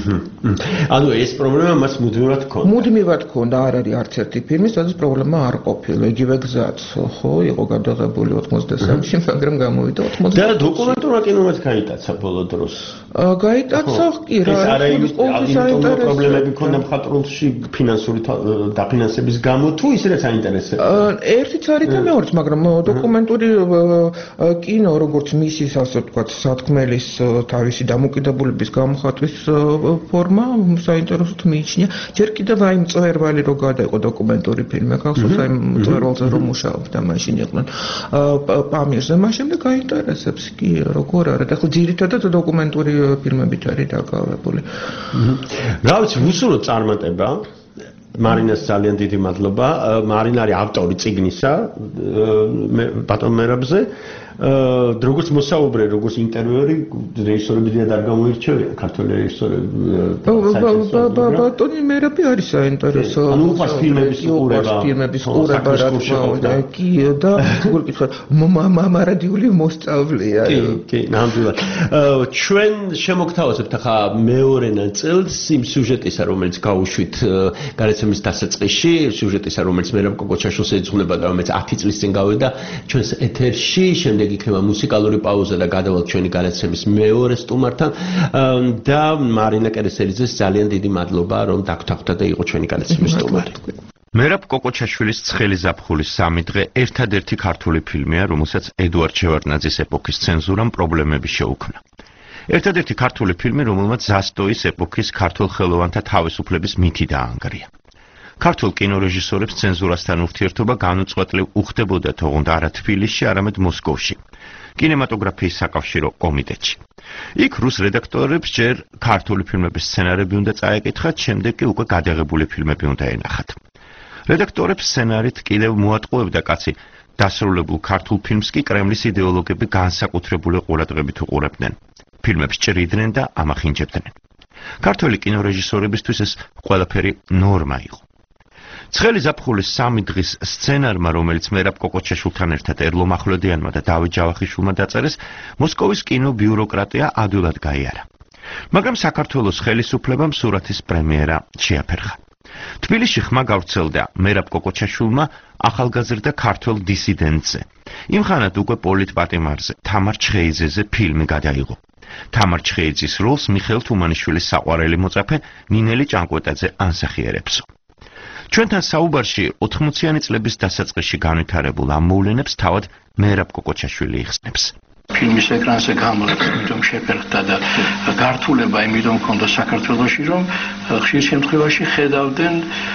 ანუ ეს პრობლემა მას მუდმივად ჰქონდა. მუდმივად ჰქონდა, არ არის არც ერთი ფილმი, სადაც პრობლემა არ ყოფილა. იგივე გზაც, ხო, იყო გადაღებული ოცდასამში, მაგრამ გამოვიდა ოცდაათში. და დოკუმენტურა კინომაც გაიტაცა ბოლო დროს. გაიტაცა, კი, რა, ის არის პრობლემები ჰქონდა მხატვრულში ფინანსური დაფინანსების გამო თუ ის რაც აინტერესებს. ერთიც არის და მეორეც, მაგრამ დოკუმენტური კინო, როგორც მისის, ასე ვთქვათ, სათქმელის თავისი დამოკიდებულების გამოხატვის ფორმა საინტერესოდ მიიჩნია. ჯერ კიდევ აი მწვერვალი რო გადაიყო დოკუმენტური ფილმი, ახალსო აი მწვერვალზე რომ მუშაობდა მაშინ იყვნენ პამირზე, მას შემდეგ გაინტერესებს კი როგორ არის. ახლა ძირითადად დოკუმენტური ფილმებით არის დაკავებული. რა ვიცი, უსურვო წარმატება. მარინას ძალიან დიდი მადლობა. მარინა არის ავტორი წიგნისა ბატონ მერაბზე. როგორც მოსაუბრე, როგორც ინტერვიუერი, რეჟისორები დიდად არ გამოირჩევიან, ქართველი რეჟისორები. ბატონი მერაბი არის საინტერესო. ანუ უყვარს ფილმების ყურება. ფილმების ყურება რა თქმა უნდა, კი და როგორ გითხარ, მამარადიული მოსწავლეა. კი, კი, ნამდვილად. ჩვენ შემოგთავაზებთ ახლა მეორე ნაწილს იმ სიუჟეტისა, რომელიც გავუშვით გადაცემის დასაწყისში, სიუჟეტისა, რომელიც მერაბ კოკოჩაშვილს ეძღვნება და რომელიც ათი წლის წინ გავიდა ჩვენს ეთერში, შემდეგ იქნება მუსიკალური პაუზა და გადავალთ ჩვენი გადაცემის მეორე სტუმართან და მარინა კერესელიძეს ძალიან დიდი მადლობა, რომ დაგთანხმდა და იყო ჩვენი გადაცემის სტუმარი. მერაბ კოკოჩაშვილის ცხელი ზაფხულის სამი დღე ერთადერთი ქართული ფილმია, რომელსაც ედუარდ შევარდნაძის ეპოქის ცენზურამ პრობლემები შეუქმნა. ერთადერთი ქართული ფილმი, რომელმაც ზასტოის ეპოქის ქართულ ხელოვანთა თავისუფლების მითი დაანგრია. ქართულ კინორეჟისორებს ცენზურასთან ურთიერთობა განუწყვეტლივ უხდებოდა თողონდა არა თბილისში, არამედ მოსკოვში, კინემატოგრაფიის საკავშირო კომიტეტში. იქ რუს რედაქტორებს ჯერ ქართული ფილმების სცენარები უნდა წაეკითხათ, შემდეგ კი უკვე გადაღებული ფილმები უნდა ენახათ. რედაქტორებს სცენარით კიდევ მოატყუებდა კაცი დასრულებულ ქართულ ფილმს კი კრემლის იდეოლოგები განსაკუთრებული ყურადღებით უყურებდნენ. ფილმებს ჭრიდნენ და ამახინჯებდნენ. ქართველი კინორეჟისორებისთვის ეს ყველაფერი ნორმა იყო. ცხელი ზაფხულის სამი დღის სცენარმა, რომელიც მერაბ კოკოჩაშვილთან ერთად ერლო მახვლედიანმა და დავით ჯავახიშვილმა დაწერეს, მოსკოვის კინობიუროკრატია ადვილად გაიარა. მაგრამ საქართველოს ხელისუფლებამ სურათის პრემიერა შეაფერხა. თბილისში ხმა გავრცელდა მერაბ კოკოჩაშვილმა ახალგაზრდა ქართველ დისიდენტზე. იმხანად უკვე პოლიტპატიმარზე, თამარ ჩხეიძეზე ფილმი გადაიღო. თამარ ჩხეიძის როლს მიხეილ თუმანიშვილის საყვარელი მოწაფე ნინელი ჭანკვეტაძე ანსახიერებსო. ჩვენთან საუბარში ოთხმოციანი წლების დასაწყისში განვითარებულ ამ მოვლენებს თავად მერაბ კოკოჩაშვილი იხსნებს. ფილმის ეკრანზე გამოვიდა, იმიტომ შეფერხდა და გართულება იმიტომ ჰქონდა საქართველოში, რომ ხშირ შემთხვევაში ხედავდნენ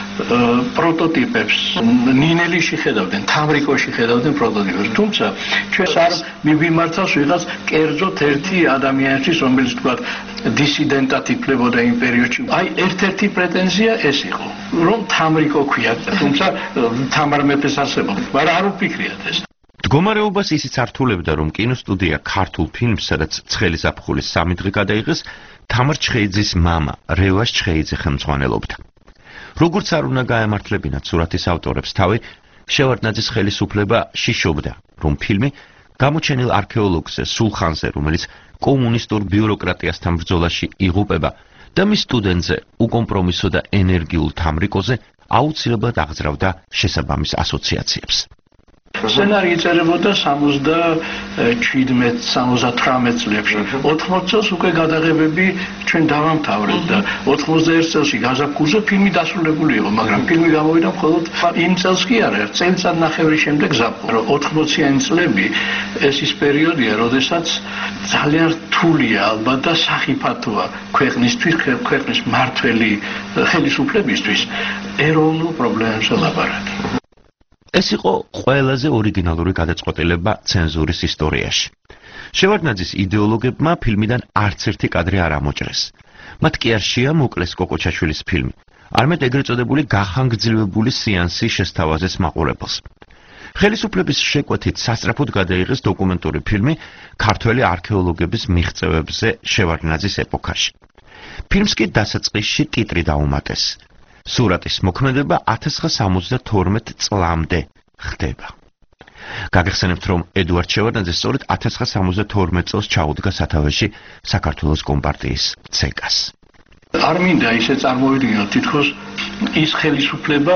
პროტოტიპებს. ნინელიში ხედავდნენ, თამრიკოში ხედავდნენ პროტოტიპებს. თუმცა ჩვენს არ მივიმართავს ვიღაც კერძოდ ერთი ადამიანის, რომელიც თქვა დისიდენტად ითვლებოდა იმ პერიოდში. აი, ერთ-ერთი პრეტენზია ეს იყო, რომ თამრიკო ქვია, თუმცა თამარ მეფეს არსებობდა, მაგრამ არ უფიქრიათ ეს. მდგომარეობას ისიც ართულებდა, რომ კინოსტუდია ქართულ ფილმს, სადაც ცხელი ზაფხულის სამი დღე გადაიღეს, თამარ ჩხეიძის მამა, რევას ჩხეიძე ხელმძღვანელობდა. როგორც არ უნდა გაემართლებინათ სურათის ავტორებს თავი, შევარდნაძის ხელისუფლება შიშობდა, რომ ფილმი გამოჩენილ არქეოლოგზე სულხანზე, რომელიც კომუნისტურ ბიუროკრატიასთან ბრძოლაში იღუპება და მის სტუდენტზე, უკომპრომისო და ენერგიულ თამრიკოზე აუცილებლად აღძრავდა შესაბამის ასოციაციებს. სცენარი იწერებოდა სამოცდაჩვიდმეტ სამოცდათვრამეტ წლებში. ოთხმოცი წელს უკვე გადაღებები ჩვენ დავამთავრეთ და ოთხმოცდაერთ წელში გაზაფხულზე ფილმი დასრულებული იყო, მაგრამ ფილმი გამოვიდა მხოლოდ იმ წელს კი არა, წელიწადნახევრის შემდეგ ზაფხულში. ოთხმოციანი წლები ეს ის პერიოდია, როდესაც ძალიან რთულია ალბათ და სახიფათოა ქვეყნისთვის, ქვეყნის მმართველი ხელისუფლებისთვის ეროვნულ პრობლემებზე ლაპარაკი. ეს იყო ყველაზე ორიგინალური გადაწყვეტილება ცენზურის ისტორიაში. შევარდნაძის იდეოლოგებმა ფილმიდან არც ერთი კადრი არ ამოჭრეს. მათ კი არ შეამოკლეს კოკოჩაშვილის ფილმი, არამედ ეგრეთ წოდებული გახანგრძლივებული სეანსი შესთავაზეს მაყურებელს. ხელისუფლების შეკვეთით სასწრაფოდ გადაიღეს დოკუმენტური ფილმი ქართველი არქეოლოგების მიღწევებზე შევარდნაძის ეპოქაში. ფილმს კი დასაწყისში ტიტრი დაუმატეს. სურათის მოქმედება ათას ცხრაასა სამოცდათორმეტ წლამდე ხდება. გაგახსენებთ, რომ ედუარდ შევარდნაძე სწორედ ათას ცხრაასა სამოცდათორმეტ წელს ჩაუდგა სათავეში საქართველოს კომპარტიის ცეკას. არ მინდა ისე წარმოვიდგინოთ, თითქოს ის ხელისუფლება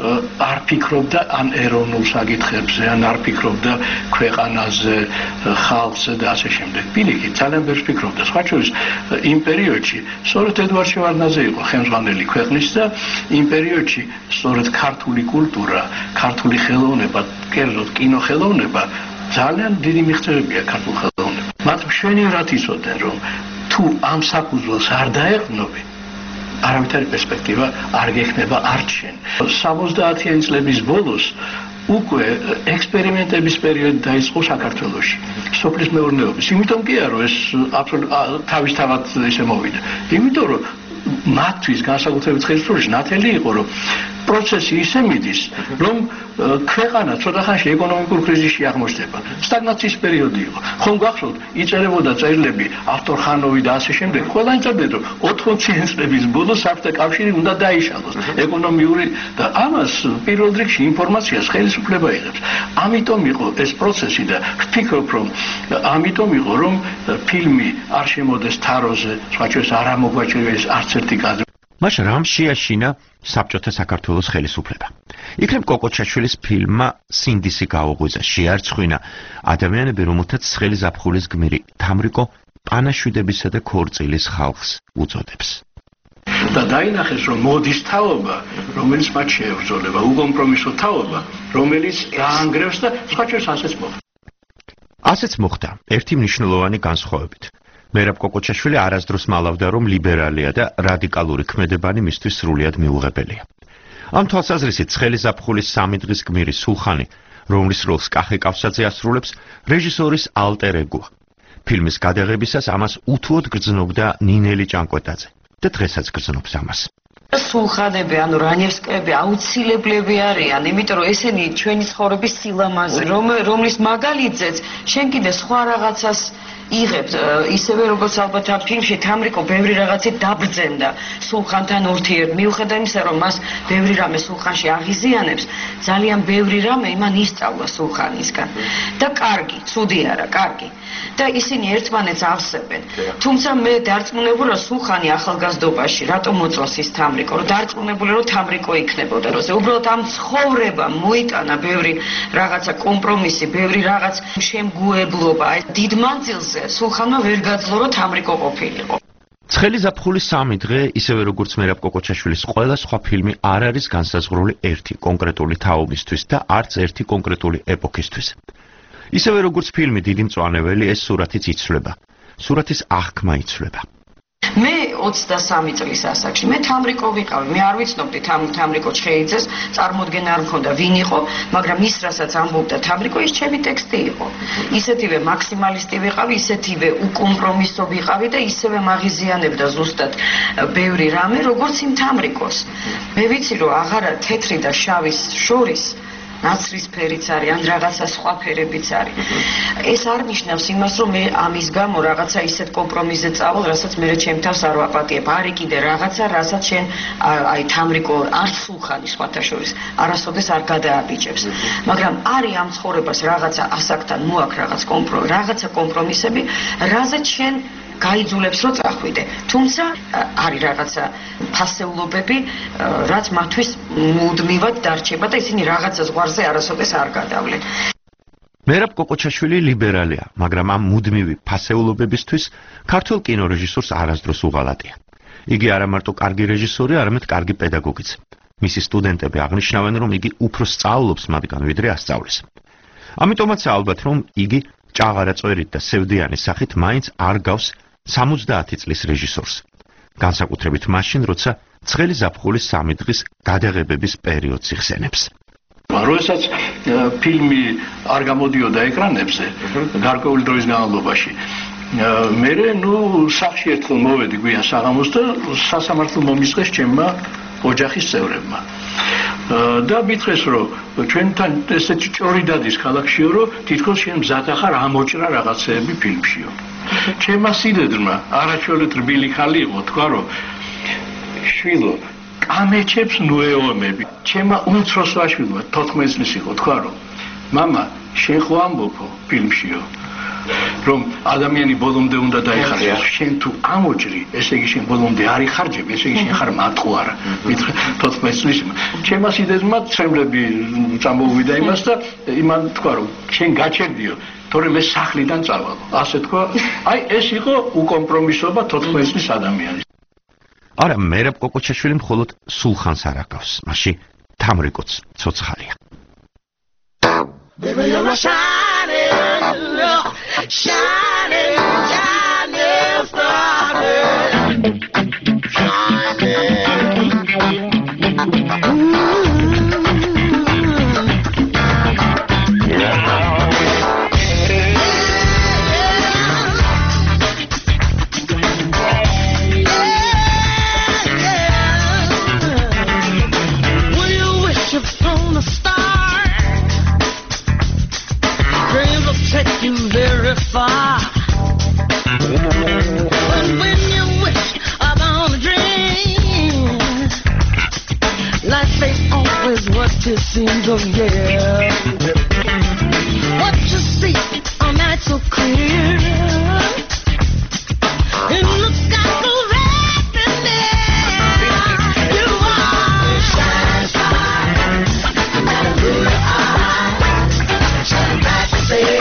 არ ფიქრობდა ან ეროვნულ საკითხებზე, ან არ ფიქრობდა ქვეყანაზე, ხალხზე და ასე შემდეგ. პირიქით, ძალიან ბევრს ფიქრობდა. სხვა შორის, იმ პერიოდში სწორედ ედუარდ შევარდნაძე იყო ხელმძღვანელი ქვეყნის და იმ პერიოდში სწორედ ქართული კულტურა, ქართული ხელოვნება, კერძოდ კინოხელოვნება ძალიან დიდი მიღწევებია ქართულ ხელოვნებას. მათ მშვენივრად იცოდნენ, რომ თუ ამ საფუძველს არ დაეყრდნობენ, არავითარი პერსპექტივა არ გექნება არჩენ. სამოცდაათიანი წლების ბოლოს უკვე ექსპერიმენტების პერიოდი დაიწყო საქართველოში, სოფლის მეურნეობის. იმიტომ კი არა, რომ ეს აბსოლუტურად თავისთავად ისე მოვიდა. იმიტომ რომ მათთვის განსაკუთრებით ხელისუფლებაში ნათელი იყო, რომ პროცესი ისე მიდის, რომ ქვეყანა ცოტა ხანში ეკონომიკურ კრიზისში აღმოჩნდება. სტაგნაციის პერიოდი იყო. ხომ გახსოვთ, იწერებოდა წერილები ავტორხანოვი და ასე შემდეგ. ყველა იცოდნენ, რომ ოთხმოციანი წლების ბოლოს საბჭოთა კავშირი უნდა დაიშალოს ეკონომიური და ამას პირველ რიგში ინფორმაციას ხელისუფლება იღებს. ამიტომ იყო ეს პროცესი და ვფიქრობ, რომ ამიტომ იყო, რომ ფილმი არ შემოდეს თაროზე, სხვა შორის არ ამოგვაჭრიეს არც ერთი კადრი. მას რამ შეაშინა საბჭოთა საქართველოს ხელისუფლება. იქნებ კოკოჩაშვილის ფილმმა სინდისი გაუღვიძა, შეარცხვინა ადამიანები, რომელთაც ცხელი ზაფხულის გმირი თამრიკო პანაშვიდებისა და ქორწილის ხალხს უწოდებს. და დაინახეს, რომ მოდის თაობა, რომელიც მათ შეებრძოლება, უკომპრომისო თაობა, რომელიც გაანგრევს და სხვა შორის ასეც მოხდა. ასეც მოხდა, ერთი მნიშვნელოვანი განსხვავებით. მერაბ კოკოჩაშვილი არასდროს მალავდა, რომ ლიბერალია და რადიკალური ქმედებანი მისთვის სრულიად მიუღებელია. ამ თვალსაზრისით ცხელი ზაფხულის სამი დღის გმირი სულხანი, რომლის როლს კახი კავსაძე ასრულებს, რეჟისორის ალტერ ეგოა. ფილმის გადაღებისას ამას უთუოდ გრძნობდა ნინელი ჭანკვეტაძე და დღესაც გრძნობს ამას. სულხანები, ანუ რანევსკები აუცილებლები არიან, იმიტომ რომ ესენი ჩვენი ცხოვრების სილამაზე, რომლის მაგალითზეც შენ კიდე სხვა რაღაცას იღებთ, ისევე როგორც ალბათ ამ ფილმში თამრიკო ბევრი რაღაცით დაბრძენდა სულხანთან ურთიერთ, მიუხედავად იმისა, რომ მას ბევრი რამე სულხანში აღიზიანებს, ძალიან ბევრი რამე იმან ისწავლა სულხანისგან. და კარგი, ცუდი არა, კარგი. და ისინი ერთმანეთს ავსებენ. თუმცა მე დარწმუნებულია სულხანი ახალგაზრდობაში რატომ მოწონს ის თამრიკო, რომ დარწმუნებული რომ თამრიკო იქნებოდა როზე. უბრალოდ ამ ცხოვრებამ მოიტანა ბევრი რაღაცა კომპრომისი, ბევრი რაღაც შემგუებლობა. აი დიდ მანძილზე სულხანმა ვერ გაძლო რომ თამრიკო ყოფილიყო. ცხელი ზაფხულის სამი დღე, ისევე როგორც მერაბ კოკოჩაშვილის ყველა სხვა ფილმი არ არის განსაზღვრული ერთი კონკრეტული თაობისთვის და არც ერთი კონკრეტული ეპოქისთვის. ისევე როგორც ფილმი დიდი მწვანეველი, ეს სურათიც იცვლება. სურათის აღქმა იცვლება. მე ოცდასამი წლის ასაკში მე თამრიკო ვიყავი, მე არ ვიცნობდი თამრიკო ჩხეიძეს, წარმოდგენა არ მქონდა ვინ იყო, მაგრამ ის რასაც ამბობდა თამრიკო, ის ჩემი ტექსტი იყო. ისეთივე მაქსიმალისტი ვიყავი, ისეთივე უკომპრომისო ვიყავი და ისევე მაღიზიანებდა ზუსტად ბევრი რამე, როგორც იმ თამრიკოს. მე ვიცი რომ აღარა თეთრი და შავის შორის ნაცრისფერიც არის, ან რაღაცა სხვა ფერებიც არის. ეს არ ნიშნავს იმას, რომ მე ამის გამო რაღაცა ისეთ კომპრომისზე წავალ, რასაც მე ჩემ თავს არ ვაპატიებ. არის კიდე რაღაცა, რასაც შენ აი თამრიკო არც სულხანი სხვათა შორის არასოდეს არ გადააბიჭებს. მაგრამ არის ამ ცხოვრებას რაღაცა ასაკთან მოაქვს რაღაც კომპრომი, რაღაცა კომპრომისები, რაზეც შენ გაიძულებს რომ წახვიდე. თუმცა არის რაღაცა ფასეულობები, რაც მათთვის მუდმივად დარჩება და ისინი რაღაცა ზღვარზე არასოდეს არ გადავლენ. მერაბ კოკოჩაშვილი ლიბერალია, მაგრამ ამ მუდმივი ფასეულობებისთვის ქართველ კინორეჟისორს არასდროს უღალატია. იგი არა მარტო კარგი რეჟისორი, არამედ კარგი პედაგოგიც. მისი სტუდენტები აღნიშნავენ, რომ იგი უფრო სწავლობს მათგან, ვიდრე ასწავლის. ამიტომაც ალბათ, რომ იგი ჭაღარა წვერით და სევდიანის სახით მაინც არ გავს სამოცდაათი წლის რეჟისორს. განსაკუთრებით მაშინ, როცა ცხელი ზაფხულის სამი დღის გადაღებების პერიოდს იხსენებს. როდესაც ფილმი არ გამოდიოდა ეკრანებზე, გარკვეული დროის განმავლობაში, მე ნუ სახში ერთხელ მოვედი გვიან საღამოს და სასამართლო მომისყეს ჩემმა ოჯახის წევრებმა. და მითხრეს რომ ჩვენთან ესეთი ჭორი დადის ქალაქშიო, რომ თითქოს შენ მზად ახარ ამოჭრა რაღაცეები ფილმშიო. ჩემმა სიდედრმა არაჩვეულით რბილი ხალი იყო, თქვა რომ შვილო კამეჩებს ნუეომები. ჩემმა უმცროს ვაშვილმა თოთხმეტი წლის იყო, თქვა რომ მამა შენ ხო ამბობო ფილმშიო, რომ ადამიანი ბოლომდე უნდა დაიხარჯოს, შენ თუ ამოჭრი, ესე იგი შენ ბოლომდე არ იხარჯები, ესე იგი შენ ხარ მატყუარა. მითხრა თოთხმეტი წლის. ჩემმა სიდედრმა ცრემლები წამოვიდა იმას და იმან თქვა რომ შენ გაჩერდიო, თორემ ეს სახლიდან წავალო. ასე თქვა, აი ეს იყო უკომპრომისობა თოთხმეტი წლის ადამიანის. არა, მერაბ კოკოჩაშვილი მხოლოდ სულხანს არ აკავს, მაშინ თამრიკოც ცოცხალია. Baby, you're shining, shining, shining star. Take you very far. But when you wish upon a dream, life ain't always what it seems, oh yeah. What you see on that so clear in the sky so red and there. You are a shining star. No matter who you are, shine bright to see.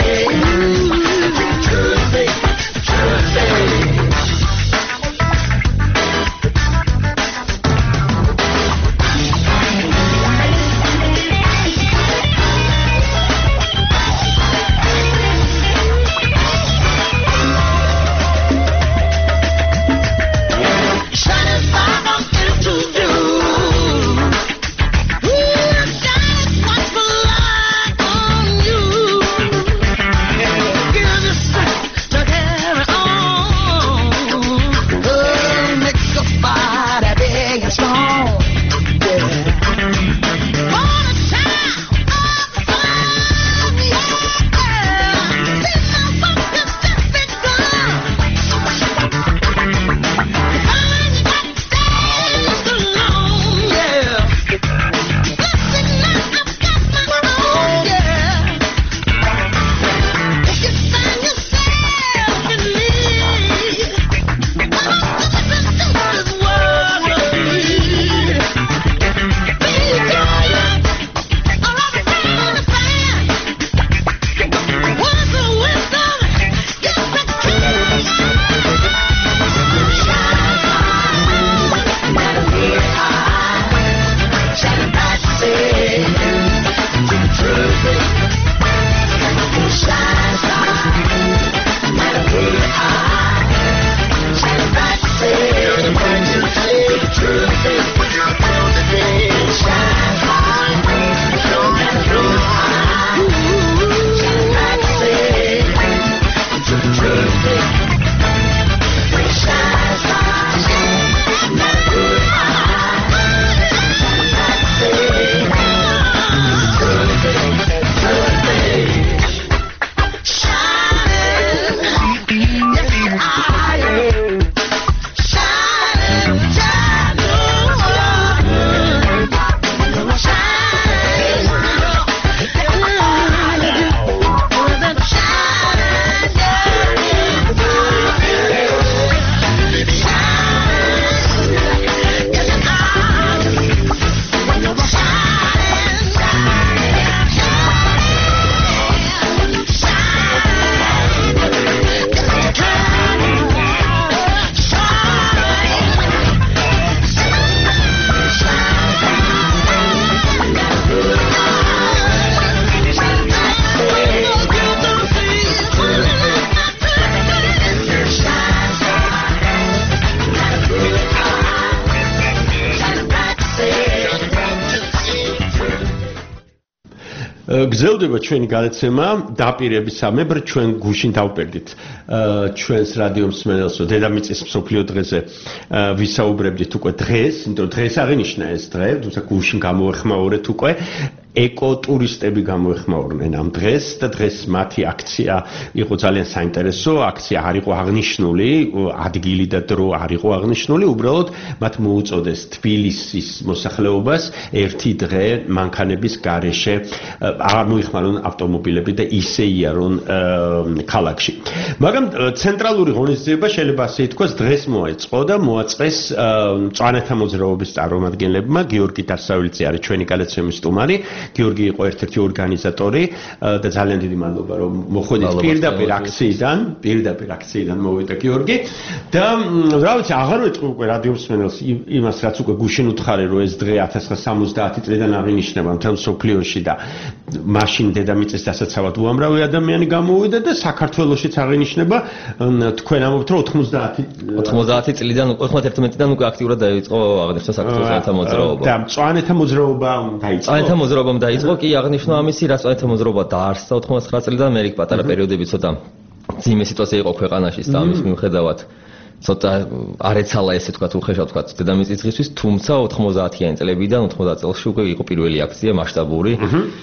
გრძელდება ჩვენი გადაცემა დაპირებისამებრ ჩვენ გუშინ დავპერდით ჩვენს რადიო მსმენელს დედამიწის მსოფლიო დღეზე ვისაუბრებდით უკვე დღეს, იმიტომ რომ დღეს აღინიშნა ეს დღე, თუმცა გუშინ გამოეხმაურეთ უკვე ეკოტურისტები გამოეხმაურნენ ამ დღეს და დღეს მათი აქცია იყო ძალიან საინტერესო, აქცია არ იყო აღნიშნული, ადგილი და დრო არ იყო აღნიშნული, უბრალოდ მათ მოუწოდეს თბილისის მოსახლეობას ერთი დღე მანქანების გარეშე აღარ მოიხმარონ ავტომობილები და ისე იარონ ქალაქში. მაგრამ ცენტრალური ღონისძიება შეიძლება ასე ითქვას დღეს მოაწყო და მოაწყეს მწვანეთა მოძრაობის წარმომადგენლებმა, გიორგი დარსავილიძე არის ჩვენი გადაცემის სტუმარი. გიორგი იყო ერთ-ერთი ორგანიზატორი და ძალიან დიდი მადლობა რომ მოხვედით პირდაპირ აქციიდან, პირდაპირ აქციიდან მოვიდა გიორგი და რა ვიცი, აღარ ვეტყვი უკვე რადიო მსმენელს იმას, რაც უკვე გუშინ უთხარი, რომ ეს დღე ათას ცხრაასა სამოცდაათი წლიდან აღინიშნება მთელ მსოფლიოში და მაშინ დედამიწის დასაცავად უამრავი ადამიანი გამოვიდა და საქართველოშიც აღინიშნება, თქვენ ამბობთ, რომ ოთხმოცდაათი ოთხმოცდაათი წლიდან, ოთხმოცდაათიდან უკვე აქტიურად დაიწყო აღნიშნა საქართველოს მოძრაობა. და მწვანეთა მოძრაობა დაიწყო. მწვანეთა მოძრაობა დაიწყო კი აღნიშნა ამისი რა სწორედ მოძრაობა დაარსდა ოთხმოცდაათი წლიდან მე იქ პატარა პერიოდები ცოტა ძიმე სიტუაცია იყო ქვეყანაში და ამის მიუხედავად ცოტა არ ეცალა ესე თქვა უხეშად თქვა დედამიწის დღისთვის თუმცა ოთხმოცდაათიანი წლებიდან ოთხმოცდაათი წელს უკვე იყო პირველი აქცია მასშტაბური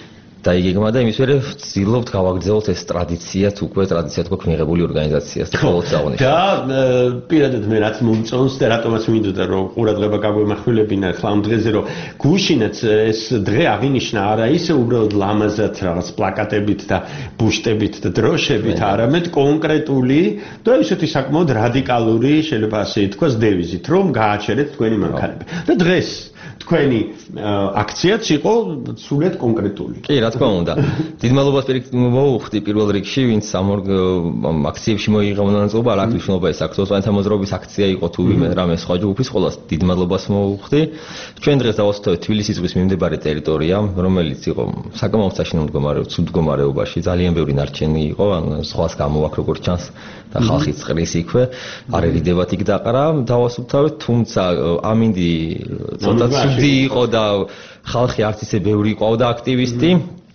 და იგეგმა და იმის მერე ვცდილობთ გავაგრძელოთ ეს ტრადიციაც უკვე ტრადიციად გვაქვს მიღებული ორგანიზაციას და ყოველთვის აღნიშნავ. და პირადად მე რაც მომწონს და რატომაც მინდოდა რომ ყურადღება გაგვემახვილებინა ხლა ამ დღეზე რომ გუშინაც ეს დღე აღინიშნა არა ისე უბრალოდ ლამაზად რაღაც პლაკატებით და ბუშტებით და დროშებით, არამედ კონკრეტული და ისეთი საკმაოდ რადიკალური შეიძლება ასე ითქვას დევიზით რომ გააჩერეთ თქვენი მანქანები. და დღეს თქვენი აქციაც იყო სულად კონკრეტული. კი, რა თქმა უნდა. დიდ მადლობას მოვუხდი პირველ რიგში, ვინც ამ აქციებში მოიღო მონაწილეობა, არ აქვს მნიშვნელობა ეს აქტუალურთა მოძრაობის აქცია იყო თუ ვიმე რამე სხვა ჯგუფის, ყოველას დიდ მადლობას მოვუხდი. ჩვენ დღეს დავასწავლეთ თბილისის ზღვის მიმდებარე ტერიტორია, რომელიც იყო საკმაოდ საშინაო მდგომარეობაში, ცუდ მდგომარეობაში, ძალიან ბევრი ნარჩენი იყო, ან სხვას გამოვაქ როგორც ჩანს და ხალხი წყრის იქვე, არ ერიდებათ იქ დაყრა, დავასუფთავეთ, თუმცა ამინდი ცოტა ცუდი იყო და ხალხი არც ისე ბევრი ყავდა აქტივისტი.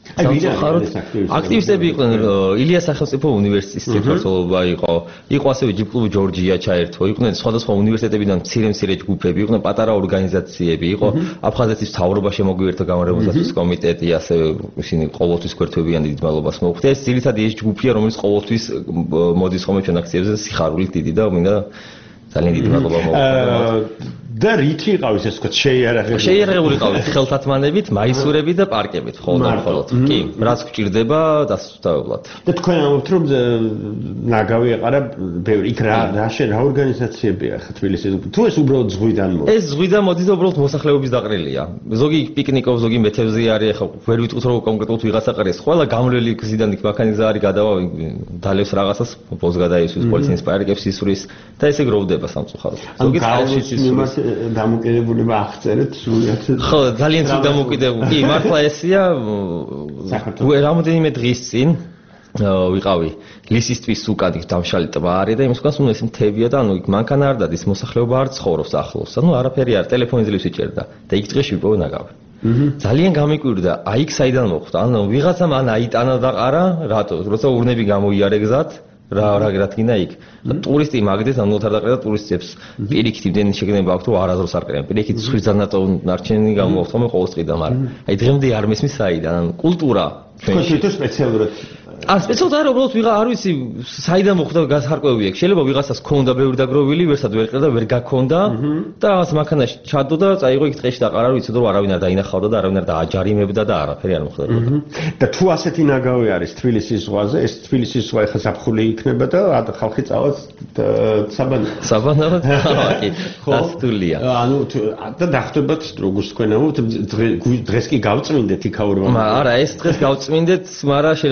აქტივისტები იყვნენ ილია სახელმწიფო უნივერსიტეტის სახელმწიფოება იყო, იყო ასევე ჯიბკლუბი ჯორჯია ჩაერთო, იყვნენ სხვადასხვა უნივერსიტეტებიდან მცირე-მცირე ჯგუფები, იყვნენ პატარა ორგანიზაციები, იყო აფხაზეთის მთავრობა შემოგვიერთდა გამარჯვებულების კომიტეტი, ასევე ისინი ყოველთვის გვერდთვებიან დიდ მადლობას მოვხდი. ეს ძირითადად ის ჯგუფია, რომელიც ყოველთვის მოდის ხოლმე ჩვენ აქციებზე სიხარულით დიდი და მინდა ძალიან დიდი მადლობა მოვხდი. და რითი იყავის ეს თქვა შეიარაღებული შეიარაღებული ყავით ხელთათმანებით, მაისურებით და პარკებით ხოლმე მხოლოდ. კი, რაც გვჭირდება დასუსტებლად. და თქვენ ამბობთ რომ ნაგავი ეყარა ბევრი იქ რა რა შე რა ორგანიზაციებია ხა თბილისის თუ ეს უბრალოდ ზღვიდან მოდის? ეს ზღვიდან მოდის და უბრალოდ მოსახლეობის დაყრილია. ზოგი პიკნიკობს, ზოგი მეთევზი არის, ხა ვერ ვიტყვით რომ კონკრეტულად ვიღაცა ყრის. ყველა გამრელი გზიდან იქ მანქანის არის გადავა დალევს რაღაცას, პოს გადაისვის, პოლიციის პარკებს ისვრის და ესე გროვდება სამწუხაროდ. ზოგი წყალშიც ისვრის დამოკიდებულება აღწერეთ სულიად. ხო, ძალიან ცუდ დამოკიდებული. კი, მართლა ესია რამოდენიმე დღის წინ ვიყავი ლისისთვის უკან იქ დამშალი ტბა არის და იმის უკან სულ ეს მთებია და ანუ იქ მანქანა არ დადის, მოსახლეობა არ ცხოვრობს ახლოს. ანუ არაფერი არ, ტელეფონი ძლივს იჭერდა და იქ დღეში ვიპოვე ნაგავი. ძალიან გამიკვირდა, აი იქ საიდან მოხვდა. ანუ ვიღაცამ ან აიტანა და ყარა, რატო? როცა ურნები გამოიარე გზად რა რა გრათინა იქ. ტურისტი მაგდეს ანუ თარ დაყრა ტურისტებს პირიქით იმდენი შეგნება აქვს თუ არაზრს არ ყრიან. პირიქით ზღვის ზანატო ნარჩენი გამოაქვს ხოლმე ყოველ წლიდან, მაგრამ აი დღემდე არ მესმის საიდან, ანუ კულტურა თქვენ თვითონ სპეციალურად არ სპეციალურად არ უბრალოდ ვიღა არ ვიცი საიდან მოხდა გასარკვევი აქ. შეიძლება ვიღაცას ქონდა ბევრი დაგროვილი, ვერსად ვერ ყრდა, ვერ გაქონდა და რაღაც მანქანაში ჩადო და წაიღო იქ ტყეში დაყარა, არ ვიცი რომ არავინ არ დაინახავდა და არავინ არ დააჯარიმებდა და არაფერი არ მოხდებოდა. და თუ ასეთი ნაგავი არის თბილისის ზღვაზე, ეს თბილისის ზღვა ეხა ზაფხული იქნება და ხალხი წავას საბანაოდ. საბანაოდ? კი. დასტულია. ანუ და დახვდებათ როგორც თქვენ ამბობთ დღეს კი გავწმინდეთ იქაურმა. არა, ეს დღეს გავწმინდეთ, მაგრამ შეიძლება კვირაში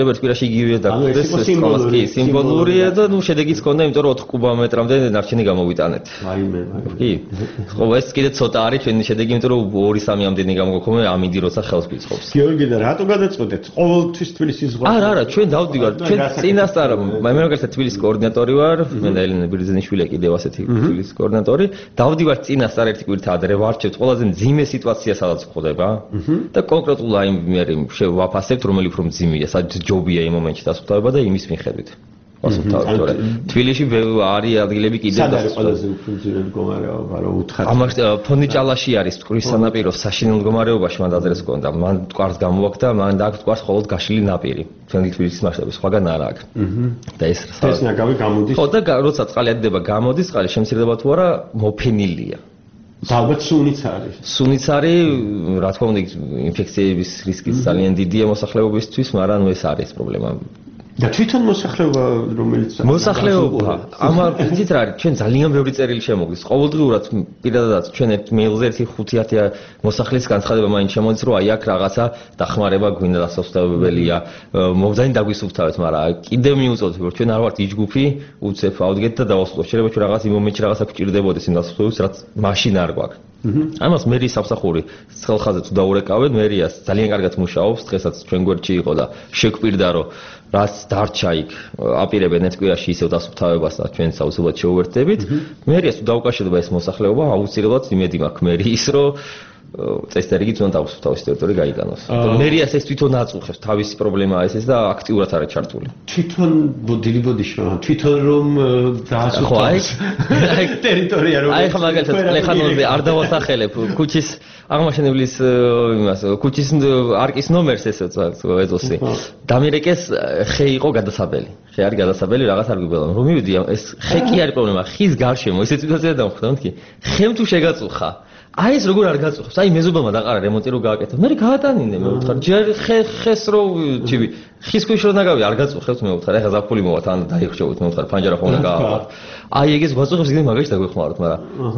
იგივე დაგვიდეს სკოლას კი სიმბოლურია და ნუ შედეგიც ქონდა იმიტომ რომ ოთხ კუბომეტრამდე ნარჩენი გამოვიტანეთ აი მე კი ხო ეს კიდე ცოტა არის ჩვენი შედეგი იმიტომ რომ ორი სამი ამდენი გამოგქონდა ამინდი როცა ხელს გიწყობს გიორგი და რატო გადაწყვეტეთ ყოველთვის თბილისის ზღვა არა არა ჩვენ დავდივართ ჩვენ წინასწარ მე მაგალითად თბილისის კოორდინატორი ვარ მე და ელენე ბირძენიშვილი კიდევ ასეთი თბილისის კოორდინატორი დავდივართ წინასწარ ერთი კვირით ადრე ვარჩევთ ყველაზე მძიმე სიტუაცია სადაც ხდება და კონკრეტულ აი მე შევაფასებთ რომელი უფრო მძიმეა სადაც ჯობია იმ მომენტში დასუფთავება და იმის მიხედვით ასუფთავება თბილისში არის ადგილები კიდევ და სადაც ყველაზე უფრო მძიმე მდგომარეობა რომ უთხარ ამას ფონიჭალაში არის მტკვრის სანაპიროს საშინელ მდგომარეობაში მან ადრეს ჰქონდა მან მტკვარს გამოვაქდა მან და აქ მტკვარს მხოლოდ გაშლილი ნაპირი ჩვენი თბილისის მასშტაბით სხვაგან არა აქვს და ეს ეს ნაგავი გამოდის ხო და როცა წყალი ადდება გამოდის წყალი შემცირდება თუ არა მოფენილია ალბათ სუნიც არის. სუნიც არის, რა თქმა უნდა, ინფექციების რისკიც ძალიან დიდია მოსახლეობისთვის, მაგრამ ნუ ეს არის პრობლემა. და თვითონ მოსახლეობა რომელიც მოსახლეობა ამარ იცით რა არის ჩვენ ძალიან ბევრი წერილი შემოგვდის ყოველდღიურად პირადადაც ჩვენ ერთ მეილზე ერთი ხუთი ათი მოსახლის განცხადება მაინც შემოდის რომ აი აქ რაღაცა დახმარება გვინდა დასასწრებელია მოგზაინი დაგვისუფთავეთ მაგრამ კიდევ მიუწოდეთ რომ ჩვენ არ ვართ იჯგუფი უცებ ავდგეთ და დავასრულოთ შეიძლება ჩვენ რაღაც იმ მომენტში რაღაცა გვჭირდებოდეს იმ დასასრულს რაც მაშინ არ გვაქვს ამას მერიის სამსახური ხელხაზე თუ დაურეკავენ მერიას ძალიან კარგად მუშაობს დღესაც ჩვენ გვერდში იყო და შეგვპირდა რომ რაც დარჩა იქ აპირებენ ერთ კვირაში ისევ დასუფთავებას და ჩვენ საუბრობთ შეუერთდებით მერიას თუ დაუკავშირდება ეს მოსახლეობა აუცილებლად იმედი მაქვს მერიის რომ წესდერიგით უნდა დავსუფთავოს ტერიტორია გაიგანოს მერიას ეს თვითონ აწუხებს თავისი პრობლემაა ეს და აქტიურად არის ჩართული თვითონ დიდი ბოდიშმა თვითონ რომ დაასუფთავოს ტერიტორია რომ აი ხა მაგალითად ლეხანოზე არ დავასახელებ ქუჩის აღმაშენებლის იმას ქუჩის არკის ნომერს ესე ეძოსი დამირეკეს ხე იყო გადასაბელი ხე არის გადასაბელი რაღაც არ გვიბელა რომ მივიდი ეს ხე კი არის პრობლემა ხის გარშემო ესე სიტუაცია დავხვდა მეთქი ხემ თუ შეგაწუხა აი ეს როგორ არ გაწუხებს აი მეზობელმა დაყარა რემონტი რო გააკეთა მე გაატანინე მე ვთქარ ჯერ ხე ხეს რო ჩივი ხის ქვეშ რო ნაგავი არ გაწუხებს მე ვთქარ ეხა ზაფხული მოვა თან დაიხშოვოთ მე ვთქარ ფანჯარა ხომ უნდა გააყოთ აი ეგეს გვაწუხებს კიდე მაგაში დაგვეხმაროთ მაგრამ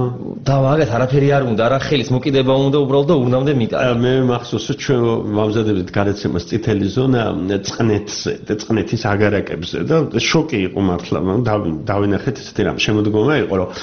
და მაგათ არაფერი არ უნდა რა ხელის მოკიდება უნდა უბრალოდ და ურნამდე მიტანა მე მახსოვს ჩვენ ვამზადებდით გადაცემას წითელი ზონა წყნეთზე და წყნეთის აგარაკებზე და შოკი იყო მართლა დავინახეთ ესეთი რამ შემოდგომა იყო რომ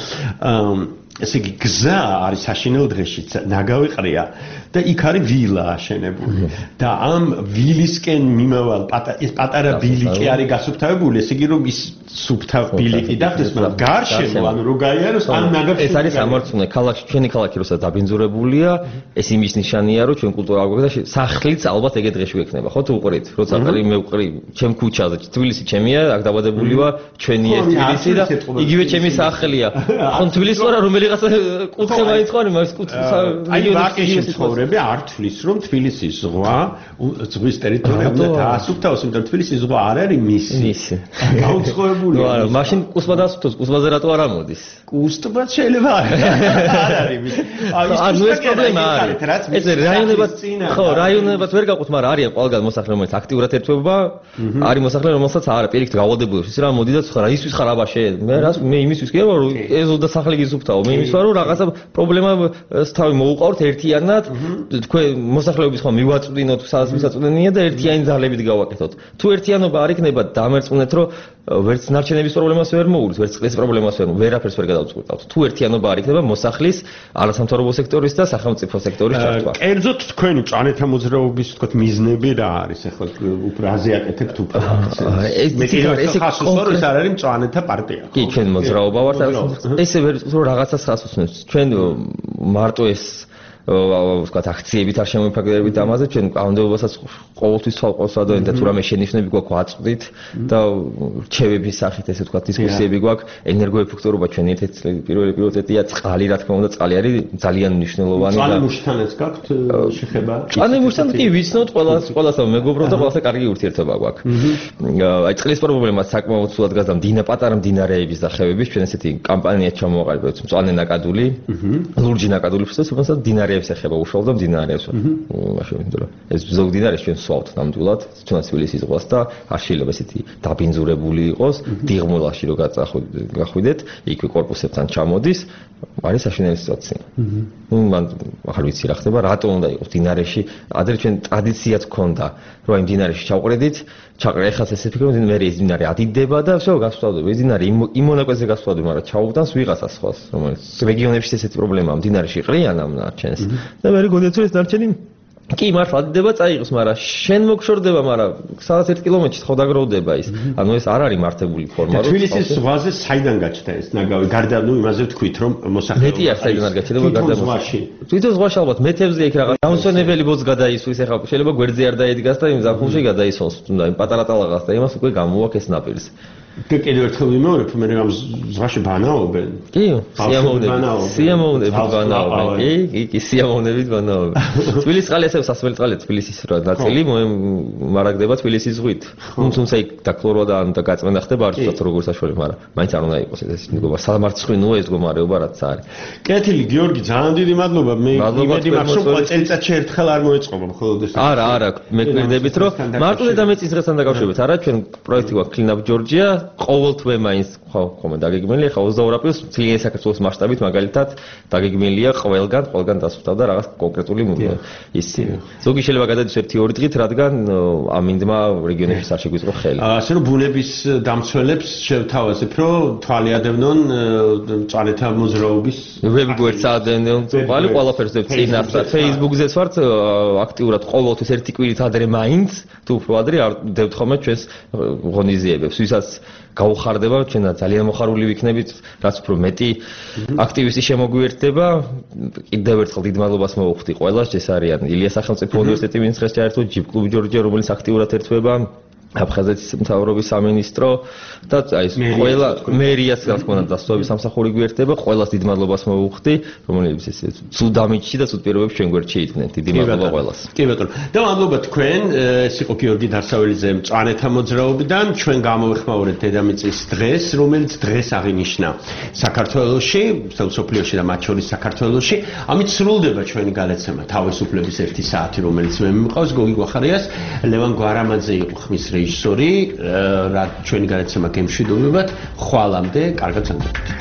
ესე იგი გზა არის საშინელ დღეში ნაგავი ყრია და იქ არის ვილა აშენებული და ამ ვილისკენ მიმავალ ეს პატარა ბილიკი არის გასუფთავებული ესე იგი რომ ის სუფთავ ბილიკი დახდეს მაგრამ გარშემო ანუ რო გაიაროს ამ ნაგავში ეს არის სამართლე ქალაქში ჩვენი ქალაქი როცა დაბინძურებულია ეს იმის ნიშანია რომ ჩვენ კულტურა გვაქვს და სახლიც ალბათ ეგ დღეში ვექნება ხო თუ უყრით როცა ყრი მე ვყრი ჩემ ქუჩაზე თბილისი ჩემია აქ დაბადებული ვარ ჩვენი ეს თბილისი და იგივე ჩემი სახლია ხო თბილისი ვარ რომელიღაცა კუთხე მაინც ხო არის მაგის კუთხე აი ვაკეში ცხოვრები არ თვლის რომ თბილისის ზღვა ზღვის ტერიტორია უნდა დაასუფთავოს იმიტომ თბილისის ზღვა არ არის მისი მისი გაუცხოებული ნუ არა მაშინ კუსმა დაასუფთოს კუსმაზე რატო არ ამოდის კუსტმა შეიძლება არ არის მისი ანუ ეს პრობლემა არის ეს რაიონებად ხო რაიონებად ვერ გაყვთ მაგრამ არიან ყველგან მოსახლე რომელიც აქტიურად ერთვება არის მოსახლე რომელსაც არა პირიქით გავალდებულებს ის რა მოდი და ხარა ისვის ხარაბაშე მე რა მე იმისთვის კი ვარ რომ ეზო და სახლი გიზუფთავო მე იმის ვარ რომ რაღაცა პრობლემა თავი მოუყავთ ერთიანად თქვენ მოსახლეობის ხომ მივაწვდინოთ სადაც მისაწვდენია და ერთიანი ძალებით გავაკეთოთ თუ ერთიანობა არ იქნება დამერწმუნეთ რომ ვერც ნარჩენების პრობლემას ვერ მოუგრძ ვერც წყლის პრობლემას ვერ ვერაფერს ვერ გადავწყვეტავთ თუ ერთიანობა არ იქნება მოსახლის არასამთავრობო სექტორის და სახელმწიფო სექტორის ჩართვა კერძოდ თქვენი პლანეტა მოძრაობის თქო მიზნები რა არის ახლა უფრო აზიაკეთებთ უფრო ეს ეს არ არის პლანეტა პარტია კი ჩვენ მოძრაობა ვართ ესე ვერ რომ რაღაცას ხას უსმენთ ჩვენ მარტო ეს ვთქვათ აქციებით არ შემოიფარგლებებით ამაზე ჩვენ კანონმდებლობასაც ყოველთვის თვალყავს ადოენ და თუ რამე შენიშვნები გვაქვს აწვდით და რჩევების სახით ესე ვთქვათ დისკუსიები გვაქვს ენერგოეფექტურობა ჩვენ ერთ-ერთი პირველი პრიორიტეტია წყალი რა თქმა უნდა წყალი არის ძალიან მნიშვნელოვანი და წყალმუშთანაც გაქვთ შეხება წყალმუშთან კი ვიცნობთ ყველას ყველასთან მეგობრობ და ყველასთან კარგი ურთიერთობა გვაქვს აი წყლის პრობლემა საკმაოდ სულად გაზდა მდინარე პატარა მდინარეების და ხევების ჩვენ ესეთი კამპანია ჩამოვაყალიბეთ მწვანე ნაკადული ლურჯი ნაკადული ფსოს რომელსაც მდინარე მდინარეებს ეხება უშუალოდ და მდინარეებს. მაშინ იმიტომ რომ ეს ზოგ მდინარეს ჩვენ სვავთ ნამდვილად, თუნდაც თბილისის ზღვას და არ შეიძლება ესეთი დაბინძურებული იყოს, დიღმოლაში რო გახვიდეთ, იქვე კორპუსებთან ჩამოდის, არის საშინელი სიტუაცია. ნუ მან ახლა ვიცი რა ხდება, რატო უნდა იყოს მდინარეში, ადრე ჩვენ ტრადიციაც ჰქონდა, რომ აი მდინარეში ჩავყრედით, ჩაყრა ეხლა ესე ფიქრობ, მე ეს მდინარე ადიდება და всё გასვავდება. ეს მდინარე იმ მონაკვეთზე გასვავდება, მაგრამ ჩაუვდანს ვიღაცას სხვას, რომელიც რეგიონებში ესეთი პრობლემაა, მდინარეში ყრიან ამ ნარჩენს. და მე გონიათ რომ ეს ნარჩენი კი მართლა ადიდება წაიღოს, მაგრამ შენ მოგშორდება, მაგრამ სადაც ერთ კილომეტრში ხო დაგროვდება ის. ანუ ეს არ არის მართებული ფორმა, რომ თბილისის ზღვაზე საიდან გაჩნდა ეს ნაგავი? გარდა ნუ იმაზე ვთქვით, რომ მოსახლეობა მეტი არ საიდან არ გაჩნდება გარდა ზღვაში. თვითონ ზღვაში ალბათ მეთევზე იქ რაღაც დამსვენებელი ბოძ გადაისვის, ეხლა შეიძლება გვერდზე არ დაედგას და იმ ზაფხულში გადაისვას, თუნდა იმ პატარა ტალაღას და იმას უკვე გამოუაქეს ნაპირს. და კიდევ ერთხელ ვიმეორებ, მე ამ ზღვაში ბანაობენ. კი, სიამოვნებით, სიამოვნებით ბანაობენ. კი, კი, კი, სიამოვნებით ბანაობენ. თბილისის წყალი ასევე სასმელი წყალი, თბილისის რა ნაწილი მარაგდება თბილისის ზღვით. თუმცა იქ დაქლორვა და ან და გაწმენდა ხდება არ ვიცით როგორ საშუალება, მაგრამ მაინც არ უნდა იყოს ეს მეგობრა სამარცხვინოა ეს მდგომარეობა რაც არის. კეთილი გიორგი, ძალიან დიდი მადლობა. მე იმედი მაქვს რომ წელიწადში ერთხელ არ მოეწყობა მხოლოდ ეს. არა, არა, მე გვერდებით რომ მარტო დედამიწის დღესთან დაკავშირებით, არა, ჩვენ პროექტი გვაქვს Clean Up Georgia. ყოველთვე მაინც ხო ხომ დაგეგმილია ხა ოცდაორი აპრილს მთლიანი საქართველოს მასშტაბით მაგალითად დაგეგმილია ყველგან ყველგან დასვლა და რაღაც კონკრეტული ისი ზოგი შეიძლება გადადის ერთი ორი დღით რადგან ამინდმა რეგიონებში არ შეგვიწყო ხელი ასე რომ ბუნების დამცველებს შევთავაზებ რომ თვალი ადევნონ მწვანეთა მოძრაობის ვებგვერდს ადევნონ თვალი ყველაფერს წინასწარ Facebook-ზეც ვართ აქტიურად ყოველთვის ერთი კვირით ადრე მაინც თუ უფრო ადრე არ დევთხომეთ ჩვენს ღონისძიებებს ვისაც გაუხარდება ჩვენ ძალიან მოხარული ვიქნებით რაც უფრო მეტი აქტივისტი შემოგვიერთდება კიდევ ერთხელ დიდ მადლობას მოვუხდი ყველას ეს არიან ილიას სახელმწიფო უნივერსიტეტი ვინც დღეს ჩაერთო ჯიბ კლუბ ჯორჯია რომელიც აქტიურად ერთვება აფხაზეთის მთავრობის სამინისტრო და აი ეს ყველა მერიას რა თქმა უნდა დასწრების სამსახური გვიერთდება ყველას დიდ მადლობას მოვუხდი რომელიც ეს ცუდ ამიჩი და ცუდ პირობებს ჩვენ გვერდში იდგნენ დიდი მადლობა ყველას კი ბატონო და მადლობა თქვენ ეს იყო გიორგი დარსაველიძე მწვანეთა მოძრაობიდან ჩვენ გამოვეხმაურეთ დედამიწის დღეს რომელიც დღეს აღინიშნა საქართველოში სოფლიოში და მათ შორის საქართველოში ამით სრულდება ჩვენი გადაცემა თავისუფლების ერთი საათი რომელიც მე მიყავს გოგი გვახარიას ლევან გვარამაძე იყო ხმის რეჟისორი რა ჩვენი გადაცემა გემშვიდობებად ხვალამდე კარგად სანდებით